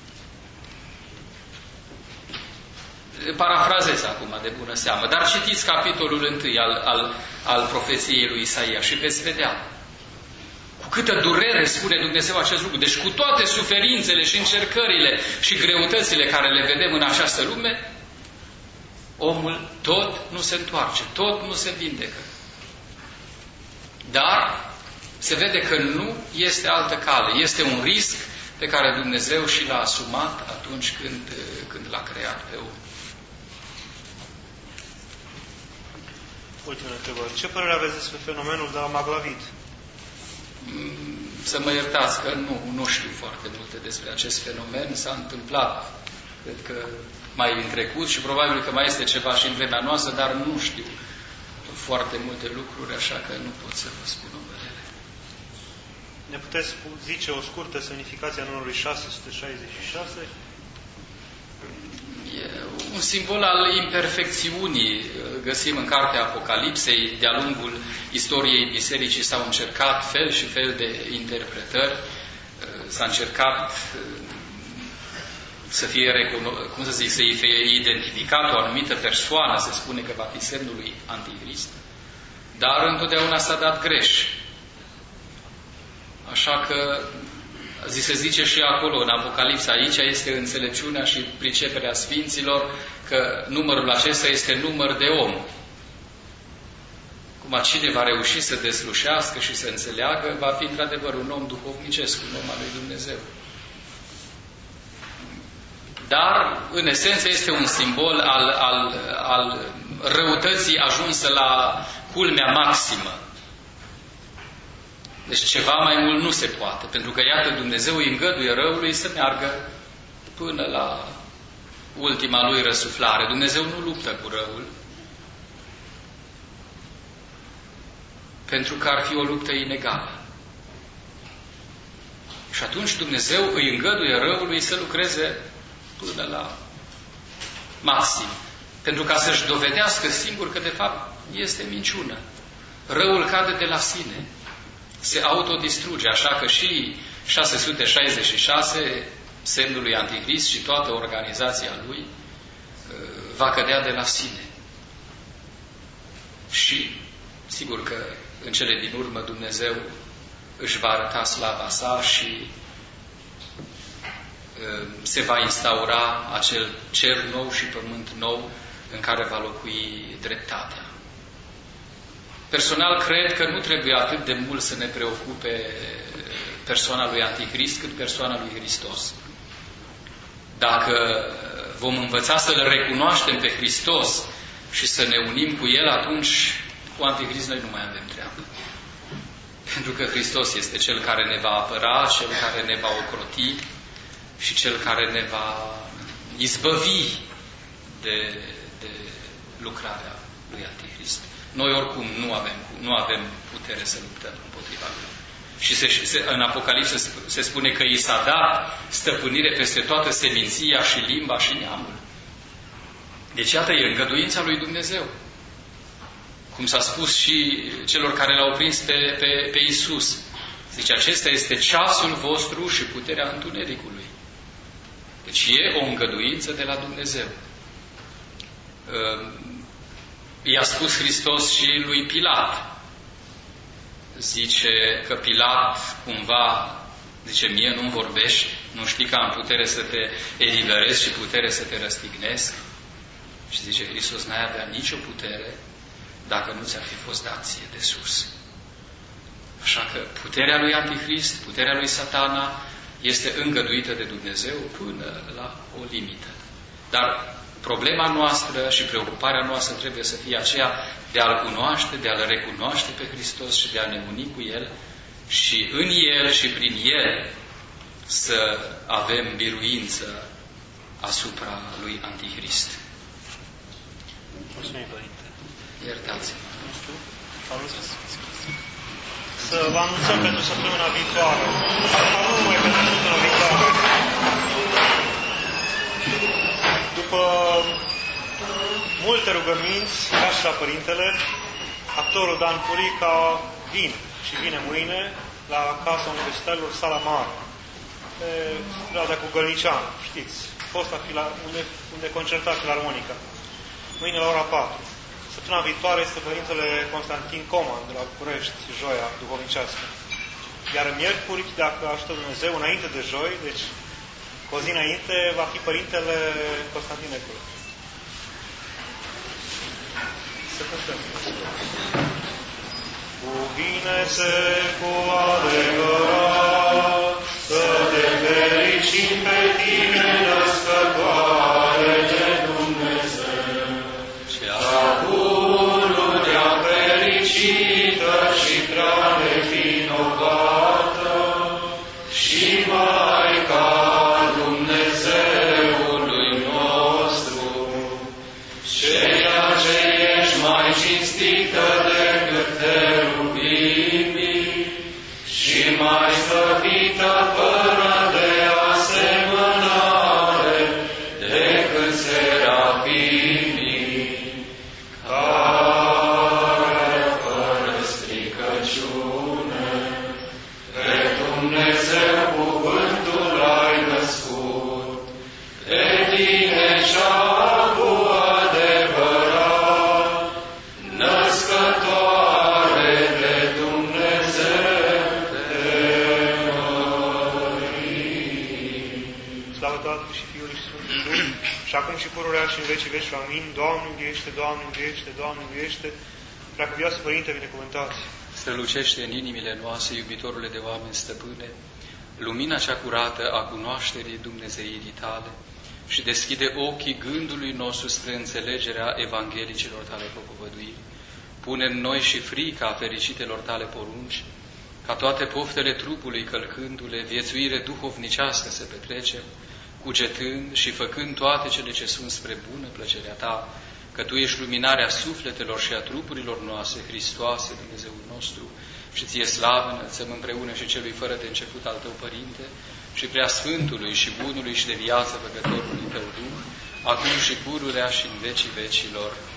Parafrazez acum de bună seamă, dar citiți capitolul 1 al profeției lui Isaia și veți vedea cu câtă durere spune Dumnezeu acest lucru. Deci cu toate suferințele și încercările și greutățile care le vedem în această lume, omul tot nu se întoarce, tot nu se vindecă. Dar se vede că nu este altă cale. Este un risc pe care Dumnezeu și l-a asumat atunci când l-a creat pe om. ultimele întrebări. Ce părere aveți despre fenomenul de la Maglavit? Să mă iertați că nu știu foarte multe despre acest fenomen. S-a întâmplat, cred că mai în trecut și probabil că mai este ceva și în vremea noastră, dar nu știu foarte multe lucruri, așa că nu pot să vă spun o părere. Ne puteți zice o scurtă semnificație a numărului 666? E un simbol al imperfecțiunii. Găsim în cartea Apocalipsei, de-a lungul istoriei bisericii s-au încercat fel și fel de interpretări. S-a încercat să fie identificat o anumită persoană, se spune că va fi semnul lui Antichrist, dar întotdeauna s-a dat greș. Așa că se zice și acolo, în Apocalipsa, aici este înțelepciunea și priceperea sfinților, că numărul acesta este număr de om. Cum cine va reuși să deslușească și să înțeleagă, va fi într-adevăr un om duhovnicesc, un om al lui Dumnezeu. Dar, în esență, este un simbol al răutății ajunsă la culmea maximă. Deci ceva mai mult nu se poate, pentru că, iată, Dumnezeu îi îngăduie răului să meargă până la ultima lui răsuflare. Dumnezeu nu luptă cu răul, pentru că ar fi o luptă inegală. Și atunci Dumnezeu îi îngăduie răului să lucreze până la maxim, pentru ca să-și dovedească singur că de fapt este minciună. Răul cade de la sine, se autodistruge, așa că și 666, semnul lui Antichrist și toată organizația lui va cădea de la sine. Și sigur că în cele din urmă Dumnezeu își va arăta slava sa și se va instaura acel cer nou și pământ nou în care va locui dreptatea. Personal, cred că nu trebuie atât de mult să ne preocupe persoana lui Antichrist cât persoana lui Hristos. Dacă vom învăța să-L recunoaștem pe Hristos și să ne unim cu El, atunci cu Antichrist noi nu mai avem treabă. Pentru că Hristos este Cel care ne va apăra, Cel care ne va ocroti și Cel care ne va izbăvi de lucrarea lui Antichrist. Noi oricum nu avem putere să luptăm împotriva lui. Și în Apocalipsă se spune că i s-a dat stăpânire peste toată seminția și limba și neamul. Deci iată, e îngăduința lui Dumnezeu. Cum s-a spus și celor care l-au prins pe Iisus. Zice, acesta este ceasul vostru și puterea întunericului. Deci e o îngăduință de la Dumnezeu. I-a spus Hristos și lui Pilat. Zice că Pilat cumva, zice, mie nu-mi vorbești, nu știi că am putere să te eliberez și putere să te răstignesc? Și zice Hristos, n-ai avea nicio putere dacă nu ți-ar fi fost dat ție de sus. Așa că puterea lui Antichrist, puterea lui Satana este îngăduită de Dumnezeu până la o limită. Dar problema noastră și preocuparea noastră trebuie să fie aceea de a-L cunoaște, de a-L recunoaște pe Hristos și de a ne uni cu El și în El și prin El să avem biruință asupra lui Antichrist. Mulțumim, Părinte. Iertați-mă. Să vă anunțăm pentru săptămâna viitoare. Nu numai pentru săptămâna viitoare. După multe rugăminți, ca și la Părintele, actorul Dan Purica vine mâine la Casa Universitarilor, Sala Mare, pe strada cu Gălnician, știți, fosta unde concerta Filarmonica. Mâine la ora 4. Săptămâna viitoare este Părintele Constantin Coman, de la București, joia duhovnicească. Iar miercuri, dacă ajută Dumnezeu, înainte de joi, deci cu o zi înainte, va fi Părintele Constantin Necule. Să cântăm. Cuvine-se cu adevărat, să te fericim pe tine, născătoare de Dumnezeu, cea pururea inimii, care fără stricăciune, pe Dumnezeu cuvântul ai născut, pe tine cea cu adevărat, născătoare de Dumnezeu te mărim. Slavă Tatălui și Fiului și Sfântului Duh, și acum și pururea și în vecii veci. Amin. Doamne înviește, Doamne înviește, Doamne înviește. Preacuvioasă Părinte, binecuvântați. Strălucește în inimile noastre, iubitorule de oameni, stăpâne, lumina cea curată a cunoașterii Dumnezeirii tale și deschide ochii gândului nostru spre înțelegerea evanghelicilor tale propovăduiri. Pune în noi și frica fericitelor tale porunci, ca toate poftele trupului călcându-le, viețuire duhovnicească să petrecem, cugetând și făcând toate cele ce sunt spre bună plăcerea ta, că Tu ești luminarea sufletelor și a trupurilor noastre, Hristoase, Dumnezeul nostru, și Ție slavă înălțăm împreună și celui fără de început al Tău, Părinte, și Preasfântului și Bunului și de viață Făcătorului Tău Duh, acum și pururea și în vecii vecilor.